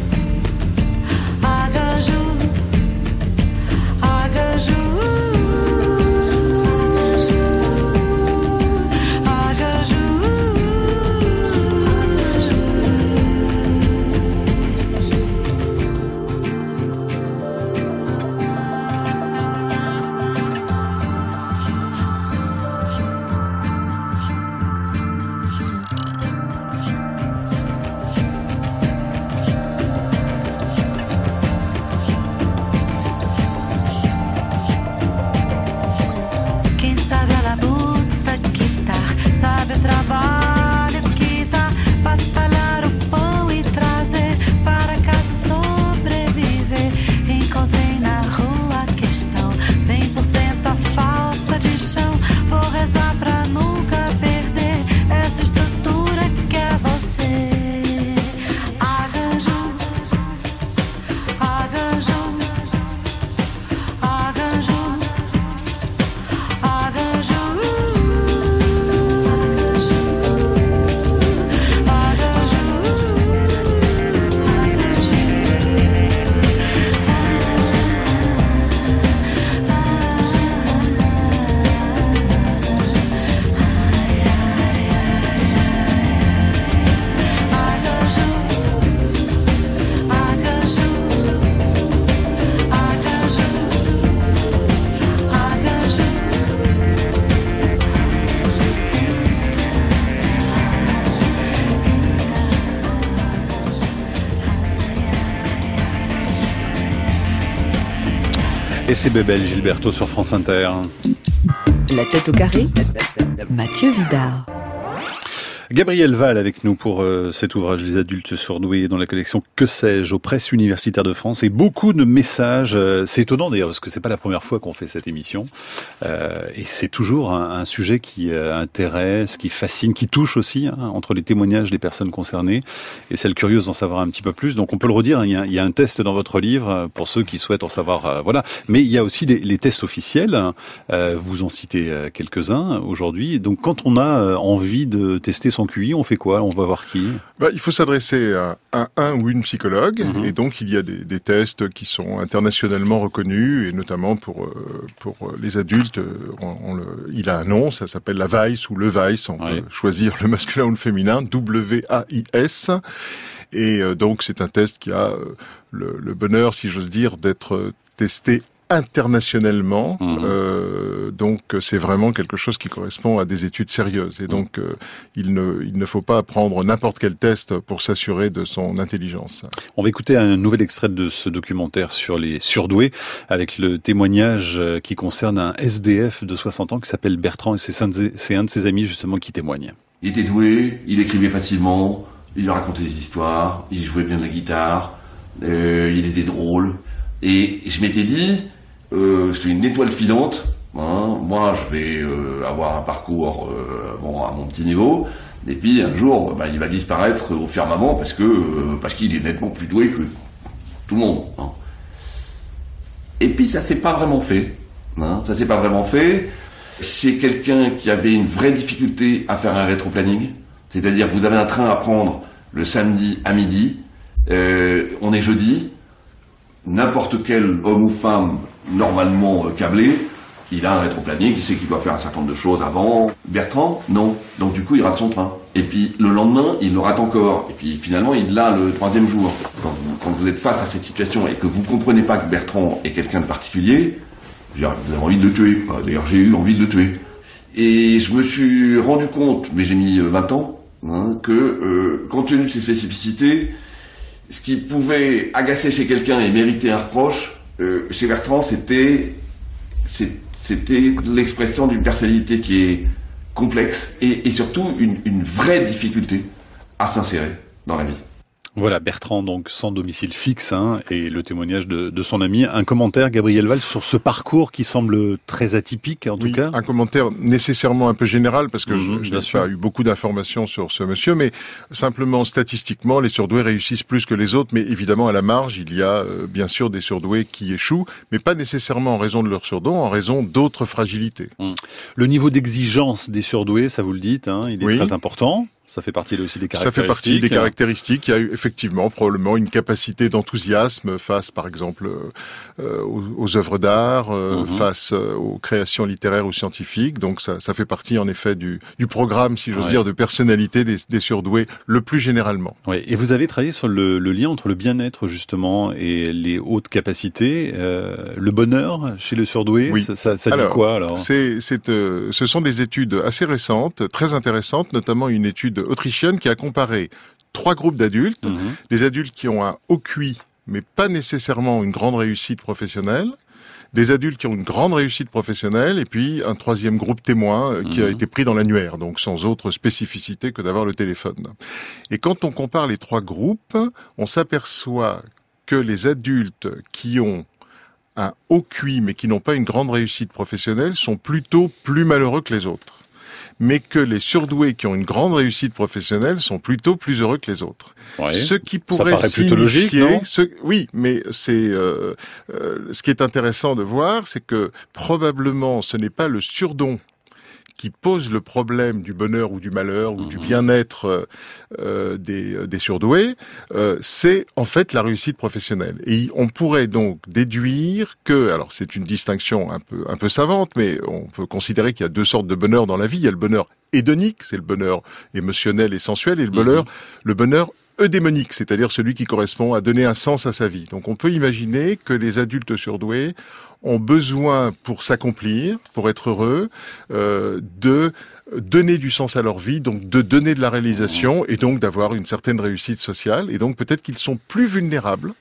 arranjo, arranjo. Et c'est Bébel Gilberto sur France Inter. La tête au carré, Mathieu Vidard. Gabriel Val avec nous pour euh, cet ouvrage Les adultes surdoués dans la collection Que sais-je aux presses universitaires de France, et beaucoup de messages. Euh, c'est étonnant d'ailleurs parce que c'est pas la première fois qu'on fait cette émission euh, et c'est toujours un, un sujet qui euh, intéresse, qui fascine, qui touche aussi hein, entre les témoignages des personnes concernées et celles curieuses d'en savoir un petit peu plus. Donc on peut le redire, hein, il, y a, il y a un test dans votre livre pour ceux qui souhaitent en savoir. Euh, voilà, mais il y a aussi des, les tests officiels. Euh, vous en citez euh, quelques-uns aujourd'hui. Donc quand on a euh, envie de tester son Q I, on fait quoi? On va voir qui? Bah, il faut s'adresser à, à un ou une psychologue, mmh. et donc il y a des, des tests qui sont internationalement reconnus, et notamment pour pour les adultes, on, on le, il a un nom, ça s'appelle la Weiss ou le Weiss, on ouais. peut choisir le masculin ou le féminin, W A I S, et euh, donc c'est un test qui a euh, le, le bonheur, si j'ose dire, d'être testé internationalement, mmh. euh, donc c'est vraiment quelque chose qui correspond à des études sérieuses, et donc euh, il ne il ne faut pas prendre n'importe quel test pour s'assurer de son intelligence. On va écouter un nouvel extrait de ce documentaire sur les surdoués avec le témoignage qui concerne un S D F de soixante ans qui s'appelle Bertrand, et c'est un de, c'est un de ses amis justement qui témoigne. Il était doué, il écrivait facilement, il racontait des histoires, il jouait bien de la guitare, euh, il était drôle, et je m'étais dit Euh, je suis une étoile filante, hein. Moi je vais euh, avoir un parcours euh, bon, à mon petit niveau, et puis un jour bah, il va disparaître au firmament parce que euh, parce qu'il est nettement plus doué que tout le monde, hein. Et puis ça s'est pas vraiment fait, hein. Ça s'est pas vraiment fait. C'est quelqu'un qui avait une vraie difficulté à faire un rétro-planning, c'est-à-dire vous avez un train à prendre le samedi à midi, euh, on est jeudi, n'importe quel homme ou femme normalement euh, câblé, il a un rétroplanning, il sait qu'il doit faire un certain nombre de choses avant. Bertrand, non. Donc du coup, il rate son train. Et puis le lendemain, il le rate encore. Et puis finalement, il l'a le troisième jour. Quand vous, quand vous êtes face à cette situation et que vous comprenez pas que Bertrand est quelqu'un de particulier, vous avez envie de le tuer. D'ailleurs, j'ai eu envie de le tuer. Et je me suis rendu compte, mais j'ai mis vingt ans, hein, que euh, compte tenu de ses spécificités, ce qui pouvait agacer chez quelqu'un et mériter un reproche, euh, chez Bertrand, c'était, c'était l'expression d'une personnalité qui est complexe et, et surtout une, une vraie difficulté à s'insérer dans la vie. Voilà, Bertrand, donc sans domicile fixe, hein, et le témoignage de, de son ami. Un commentaire, Gabriel Val, sur ce parcours qui semble très atypique, en tout oui, cas. Un commentaire nécessairement un peu général, parce que mmh, je, je n'ai sûr. pas eu beaucoup d'informations sur ce monsieur, mais simplement, statistiquement, les surdoués réussissent plus que les autres, mais évidemment, à la marge, il y a euh, bien sûr des surdoués qui échouent, mais pas nécessairement en raison de leur surdon, en raison d'autres fragilités. Mmh. Le niveau d'exigence des surdoués, ça vous le dites, hein, il est oui. très important. Ça fait partie aussi des caractéristiques. Ça fait partie des caractéristiques. Il y a eu effectivement probablement une capacité d'enthousiasme face, par exemple, euh, aux, aux œuvres d'art, euh, mm-hmm. face euh, aux créations littéraires ou scientifiques. Donc ça, ça fait partie en effet du, du programme, si j'ose ouais. dire, de personnalité des, des surdoués, le plus généralement. Oui. Et vous avez travaillé sur le, le lien entre le bien-être justement et les hautes capacités, euh, le bonheur chez le surdoué. Oui. Ça, ça, ça alors, dit quoi alors c'est, c'est, euh, ce sont des études assez récentes, très intéressantes, notamment une étude autrichienne qui a comparé trois groupes d'adultes, mmh. des adultes qui ont un haut Q I, mais pas nécessairement une grande réussite professionnelle, des adultes qui ont une grande réussite professionnelle, et puis un troisième groupe témoin euh, qui mmh. a été pris dans l'annuaire, donc sans autre spécificité que d'avoir le téléphone. Et quand on compare les trois groupes, on s'aperçoit que les adultes qui ont un haut Q I, mais qui n'ont pas une grande réussite professionnelle, sont plutôt plus malheureux que les autres. Mais que les surdoués qui ont une grande réussite professionnelle sont plutôt plus heureux que les autres. Oui, ce qui pourrait ça paraît plutôt logique, non ? ce, oui, mais c'est euh, euh, ce qui est intéressant de voir, c'est que probablement ce n'est pas le surdon qui pose le problème du bonheur ou du malheur ou mmh. du bien-être euh, des, des surdoués, euh, c'est en fait la réussite professionnelle. Et on pourrait donc déduire que, alors c'est une distinction un peu un peu savante, mais on peut considérer qu'il y a deux sortes de bonheur dans la vie. Il y a le bonheur hédonique, c'est le bonheur émotionnel et sensuel, et le bonheur, mmh. le bonheur eudémonique, c'est-à-dire celui qui correspond à donner un sens à sa vie. Donc on peut imaginer que les adultes surdoués ont besoin, pour s'accomplir, pour être heureux, euh, de donner du sens à leur vie, donc de donner de la réalisation et donc d'avoir une certaine réussite sociale. Et donc peut-être qu'ils sont plus vulnérables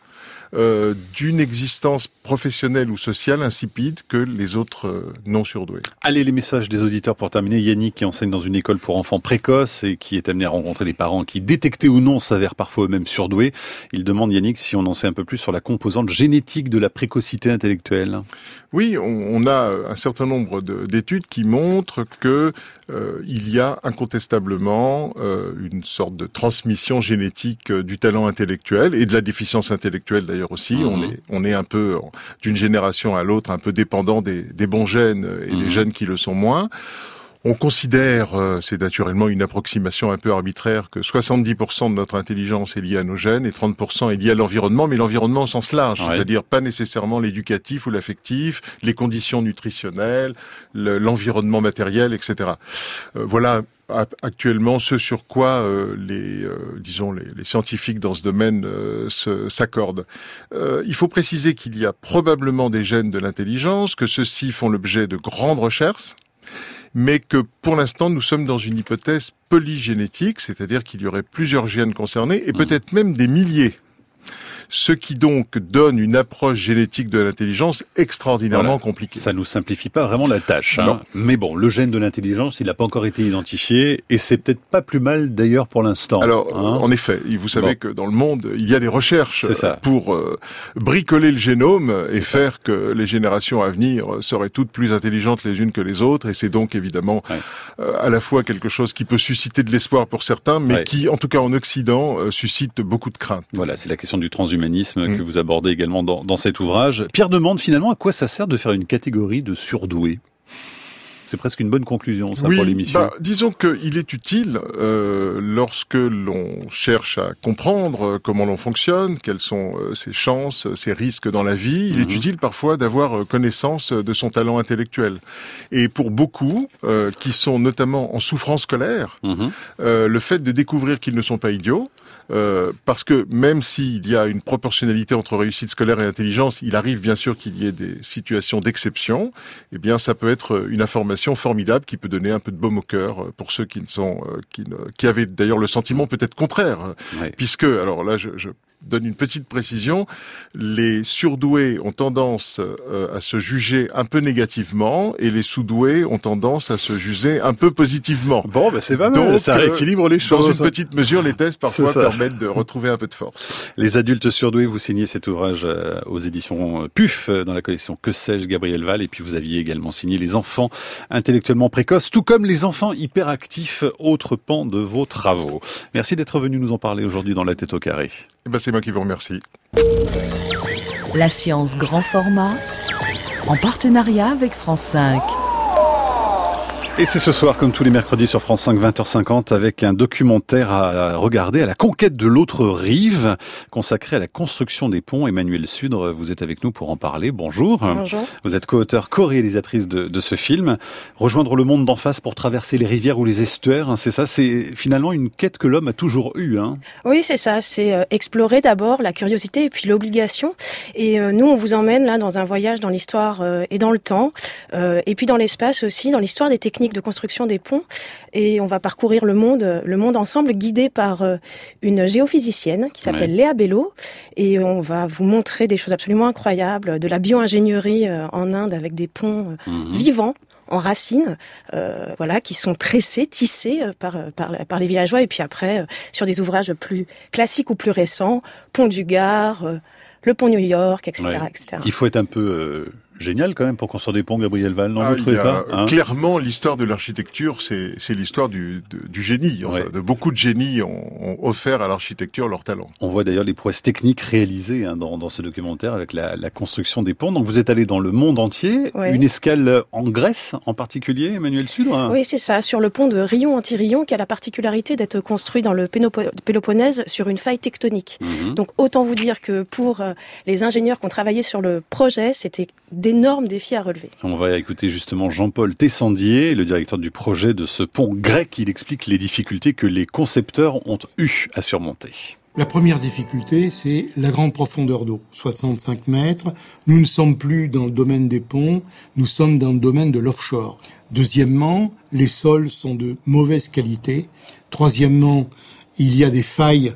euh, d'une existence professionnelle ou sociale insipide que les autres euh, non surdoués. Allez, les messages des auditeurs pour terminer. Yannick, qui enseigne dans une école pour enfants précoces et qui est amené à rencontrer des parents qui, détectés ou non, s'avèrent parfois eux-mêmes surdoués. Il demande, Yannick, si on en sait un peu plus sur la composante génétique de la précocité intellectuelle. Oui, on, on a un certain nombre de, d'études qui montrent que euh, il y a incontestablement euh, une sorte de transmission génétique euh, du talent intellectuel et de la déficience intellectuelle d'ailleurs aussi. Mmh. On est on est un peu d'une génération à l'autre un peu dépendant des, des bons gènes et mmh. des gènes qui le sont moins. On considère, euh, c'est naturellement une approximation un peu arbitraire, que soixante-dix pour cent de notre intelligence est liée à nos gènes et trente pour cent est liée à l'environnement, mais l'environnement au sens large, ouais. c'est-à-dire pas nécessairement l'éducatif ou l'affectif, les conditions nutritionnelles, le, l'environnement matériel, et cetera. Euh, voilà actuellement ce sur quoi euh, les, euh, disons les, les scientifiques dans ce domaine euh, se, s'accordent. Euh, il faut préciser qu'il y a probablement des gènes de l'intelligence, que ceux-ci font l'objet de grandes recherches, mais que pour l'instant nous sommes dans une hypothèse polygénétique, c'est-à-dire qu'il y aurait plusieurs gènes concernés et peut-être même des milliers. Ce qui donc donne une approche génétique de l'intelligence extraordinairement voilà. compliquée. Ça nous simplifie pas vraiment la tâche. Hein. Mais bon, le gène de l'intelligence, il n'a pas encore été identifié et c'est peut-être pas plus mal d'ailleurs pour l'instant. Alors, hein. en effet, vous savez bon. que dans le monde, il y a des recherches ça. pour euh, bricoler le génome c'est et ça. faire que les générations à venir seraient toutes plus intelligentes les unes que les autres. Et c'est donc évidemment ouais. euh, à la fois quelque chose qui peut susciter de l'espoir pour certains, mais ouais. qui, en tout cas en Occident, euh, suscite beaucoup de craintes. Voilà, c'est la question du transhumanisme. Humanisme mmh. que vous abordez également dans, dans cet ouvrage. Pierre demande finalement à quoi ça sert de faire une catégorie de surdoués. C'est presque une bonne conclusion, ça, oui, pour l'émission. Bah, disons qu'il est utile euh, lorsque l'on cherche à comprendre comment l'on fonctionne, quelles sont euh, ses chances, ses risques dans la vie. Il mmh. est utile parfois d'avoir connaissance de son talent intellectuel. Et pour beaucoup, euh, qui sont notamment en souffrance scolaire, mmh. euh, le fait de découvrir qu'ils ne sont pas idiots, Euh, parce que même s'il y a une proportionnalité entre réussite scolaire et intelligence, il arrive bien sûr qu'il y ait des situations d'exception. Eh bien, ça peut être une information formidable qui peut donner un peu de baume au cœur pour ceux qui ne sont, qui, ne, qui avaient d'ailleurs le sentiment peut-être contraire, ouais. puisque, alors là, je, je donne une petite précision, les surdoués ont tendance euh, à se juger un peu négativement et les sous-doués ont tendance à se juger un peu positivement. Bon, ben c'est pas mal, donc, ça rééquilibre les choses. Dans une petite mesure, les tests parfois permettent de retrouver un peu de force. Les adultes surdoués, vous signez cet ouvrage euh, aux éditions P U F dans la collection Que sais-je, Gabriel Val, et puis vous aviez également signé Les enfants intellectuellement précoces, tout comme les enfants hyperactifs, autre pan de vos travaux. Merci d'être venu nous en parler aujourd'hui dans La Tête au carré. Eh ben, c'est moi qui vous remercie. La science grand format, en partenariat avec France cinq. Et c'est ce soir, comme tous les mercredis sur France cinq, vingt heures cinquante, avec un documentaire à regarder, à la conquête de l'autre rive, consacré à la construction des ponts. Emmanuelle Sudre, vous êtes avec nous pour en parler. Bonjour. Bonjour. Vous êtes co-auteur, co-réalisatrice de, de ce film. Rejoindre le monde d'en face pour traverser les rivières ou les estuaires, hein, c'est ça, c'est finalement une quête que l'homme a toujours eue. Hein. Oui, c'est ça, c'est euh, explorer d'abord la curiosité et puis l'obligation. Et euh, nous, on vous emmène là dans un voyage dans l'histoire euh, et dans le temps, euh, et puis dans l'espace aussi, dans l'histoire des techniques de construction des ponts, et on va parcourir le monde, le monde ensemble, guidé par une géophysicienne qui s'appelle ouais. Léa Bello, et on va vous montrer des choses absolument incroyables, de la bio-ingénierie en Inde avec des ponts mmh. vivants, en racines, euh, voilà, qui sont tressés, tissés par, par, par les villageois, et puis après, euh, sur des ouvrages plus classiques ou plus récents, Pont du Gard, euh, le pont New York, et cetera, ouais. et cetera. Il faut être un peu euh, génial quand même pour construire des ponts, Gabriel Val, non, ah, vous ne trouvez pas hein clairement, l'histoire de l'architecture, c'est, c'est l'histoire du, de, du génie. Ouais. Enfin, de beaucoup de génies ont, ont offert à l'architecture leur talent. On voit d'ailleurs les prouesses techniques réalisées hein, dans, dans ce documentaire avec la, la construction des ponts. Donc vous êtes allé dans le monde entier, ouais. une escale en Grèce en particulier, Emmanuelle Sudre hein. Oui, c'est ça, sur le pont de Rion-Anti-Rion, qui a la particularité d'être construit dans le Péloponnèse sur une faille tectonique. Mmh. Donc autant vous dire que pour euh, les ingénieurs qui ont travaillé sur le projet, c'était d'énormes défis à relever. On va écouter justement Jean-Paul Tessandier, le directeur du projet de ce pont grec. Il explique les difficultés que les concepteurs ont eues à surmonter. La première difficulté, c'est la grande profondeur d'eau, soixante-cinq mètres. Nous ne sommes plus dans le domaine des ponts, nous sommes dans le domaine de l'offshore. Deuxièmement, les sols sont de mauvaise qualité. Troisièmement, il y a des failles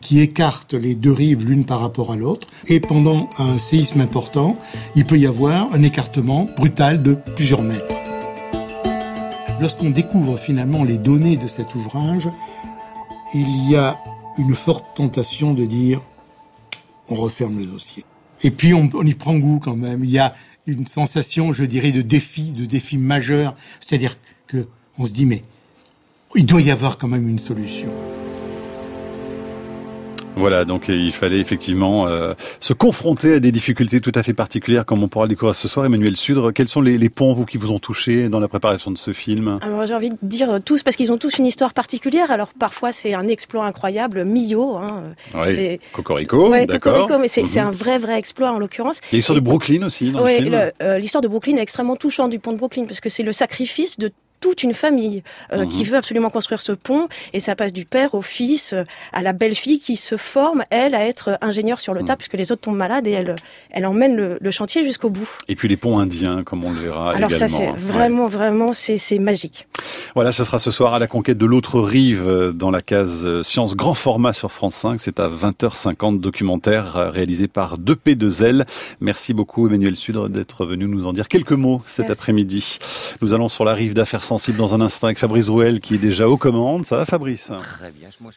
qui écarte les deux rives l'une par rapport à l'autre. Et pendant un séisme important, il peut y avoir un écartement brutal de plusieurs mètres. Lorsqu'on découvre finalement les données de cet ouvrage, il y a une forte tentation de dire on referme le dossier. Et puis on, on y prend goût quand même. Il y a une sensation, je dirais, de défi, de défi majeur. C'est-à-dire que on se dit mais il doit y avoir quand même une solution. Voilà, donc il fallait effectivement euh, se confronter à des difficultés tout à fait particulières, comme on pourra le découvrir ce soir. Emmanuelle Sudre, quels sont les, les ponts, vous, qui vous ont touché dans la préparation de ce film? Alors j'ai envie de dire tous, parce qu'ils ont tous une histoire particulière. Alors parfois c'est un exploit incroyable, Millau. Hein, oui, c'est... Cocorico, ouais, d'accord. Cocorico, mais c'est, mm-hmm. c'est un vrai, vrai exploit en l'occurrence. Il y a l'histoire Et... de Brooklyn aussi dans ouais, le film. Le, euh, l'histoire de Brooklyn est extrêmement touchante, du pont de Brooklyn, parce que c'est le sacrifice de toute une famille euh, mmh. qui veut absolument construire ce pont, et ça passe du père au fils, euh, à la belle-fille qui se forme, elle, à être ingénieure sur le tas, mmh. puisque les autres tombent malades, et elle, elle emmène le, le chantier jusqu'au bout. Et puis les ponts indiens, comme on le verra. Alors également. ça, c'est vraiment, ouais. vraiment, c'est, c'est magique. Voilà, ce sera ce soir à la conquête de l'autre rive, dans la case Science grand format sur France cinq. C'est à vingt heures cinquante, documentaire réalisé par deux P deux L. Merci beaucoup, Emmanuelle Sudre, d'être venu nous en dire quelques mots cet Merci. après-midi. Nous allons sur la rive d'Affaires sensibles dans un instant avec Fabrice Rouel qui est déjà aux commandes. Ça va, Fabrice? Très bien. Moi, je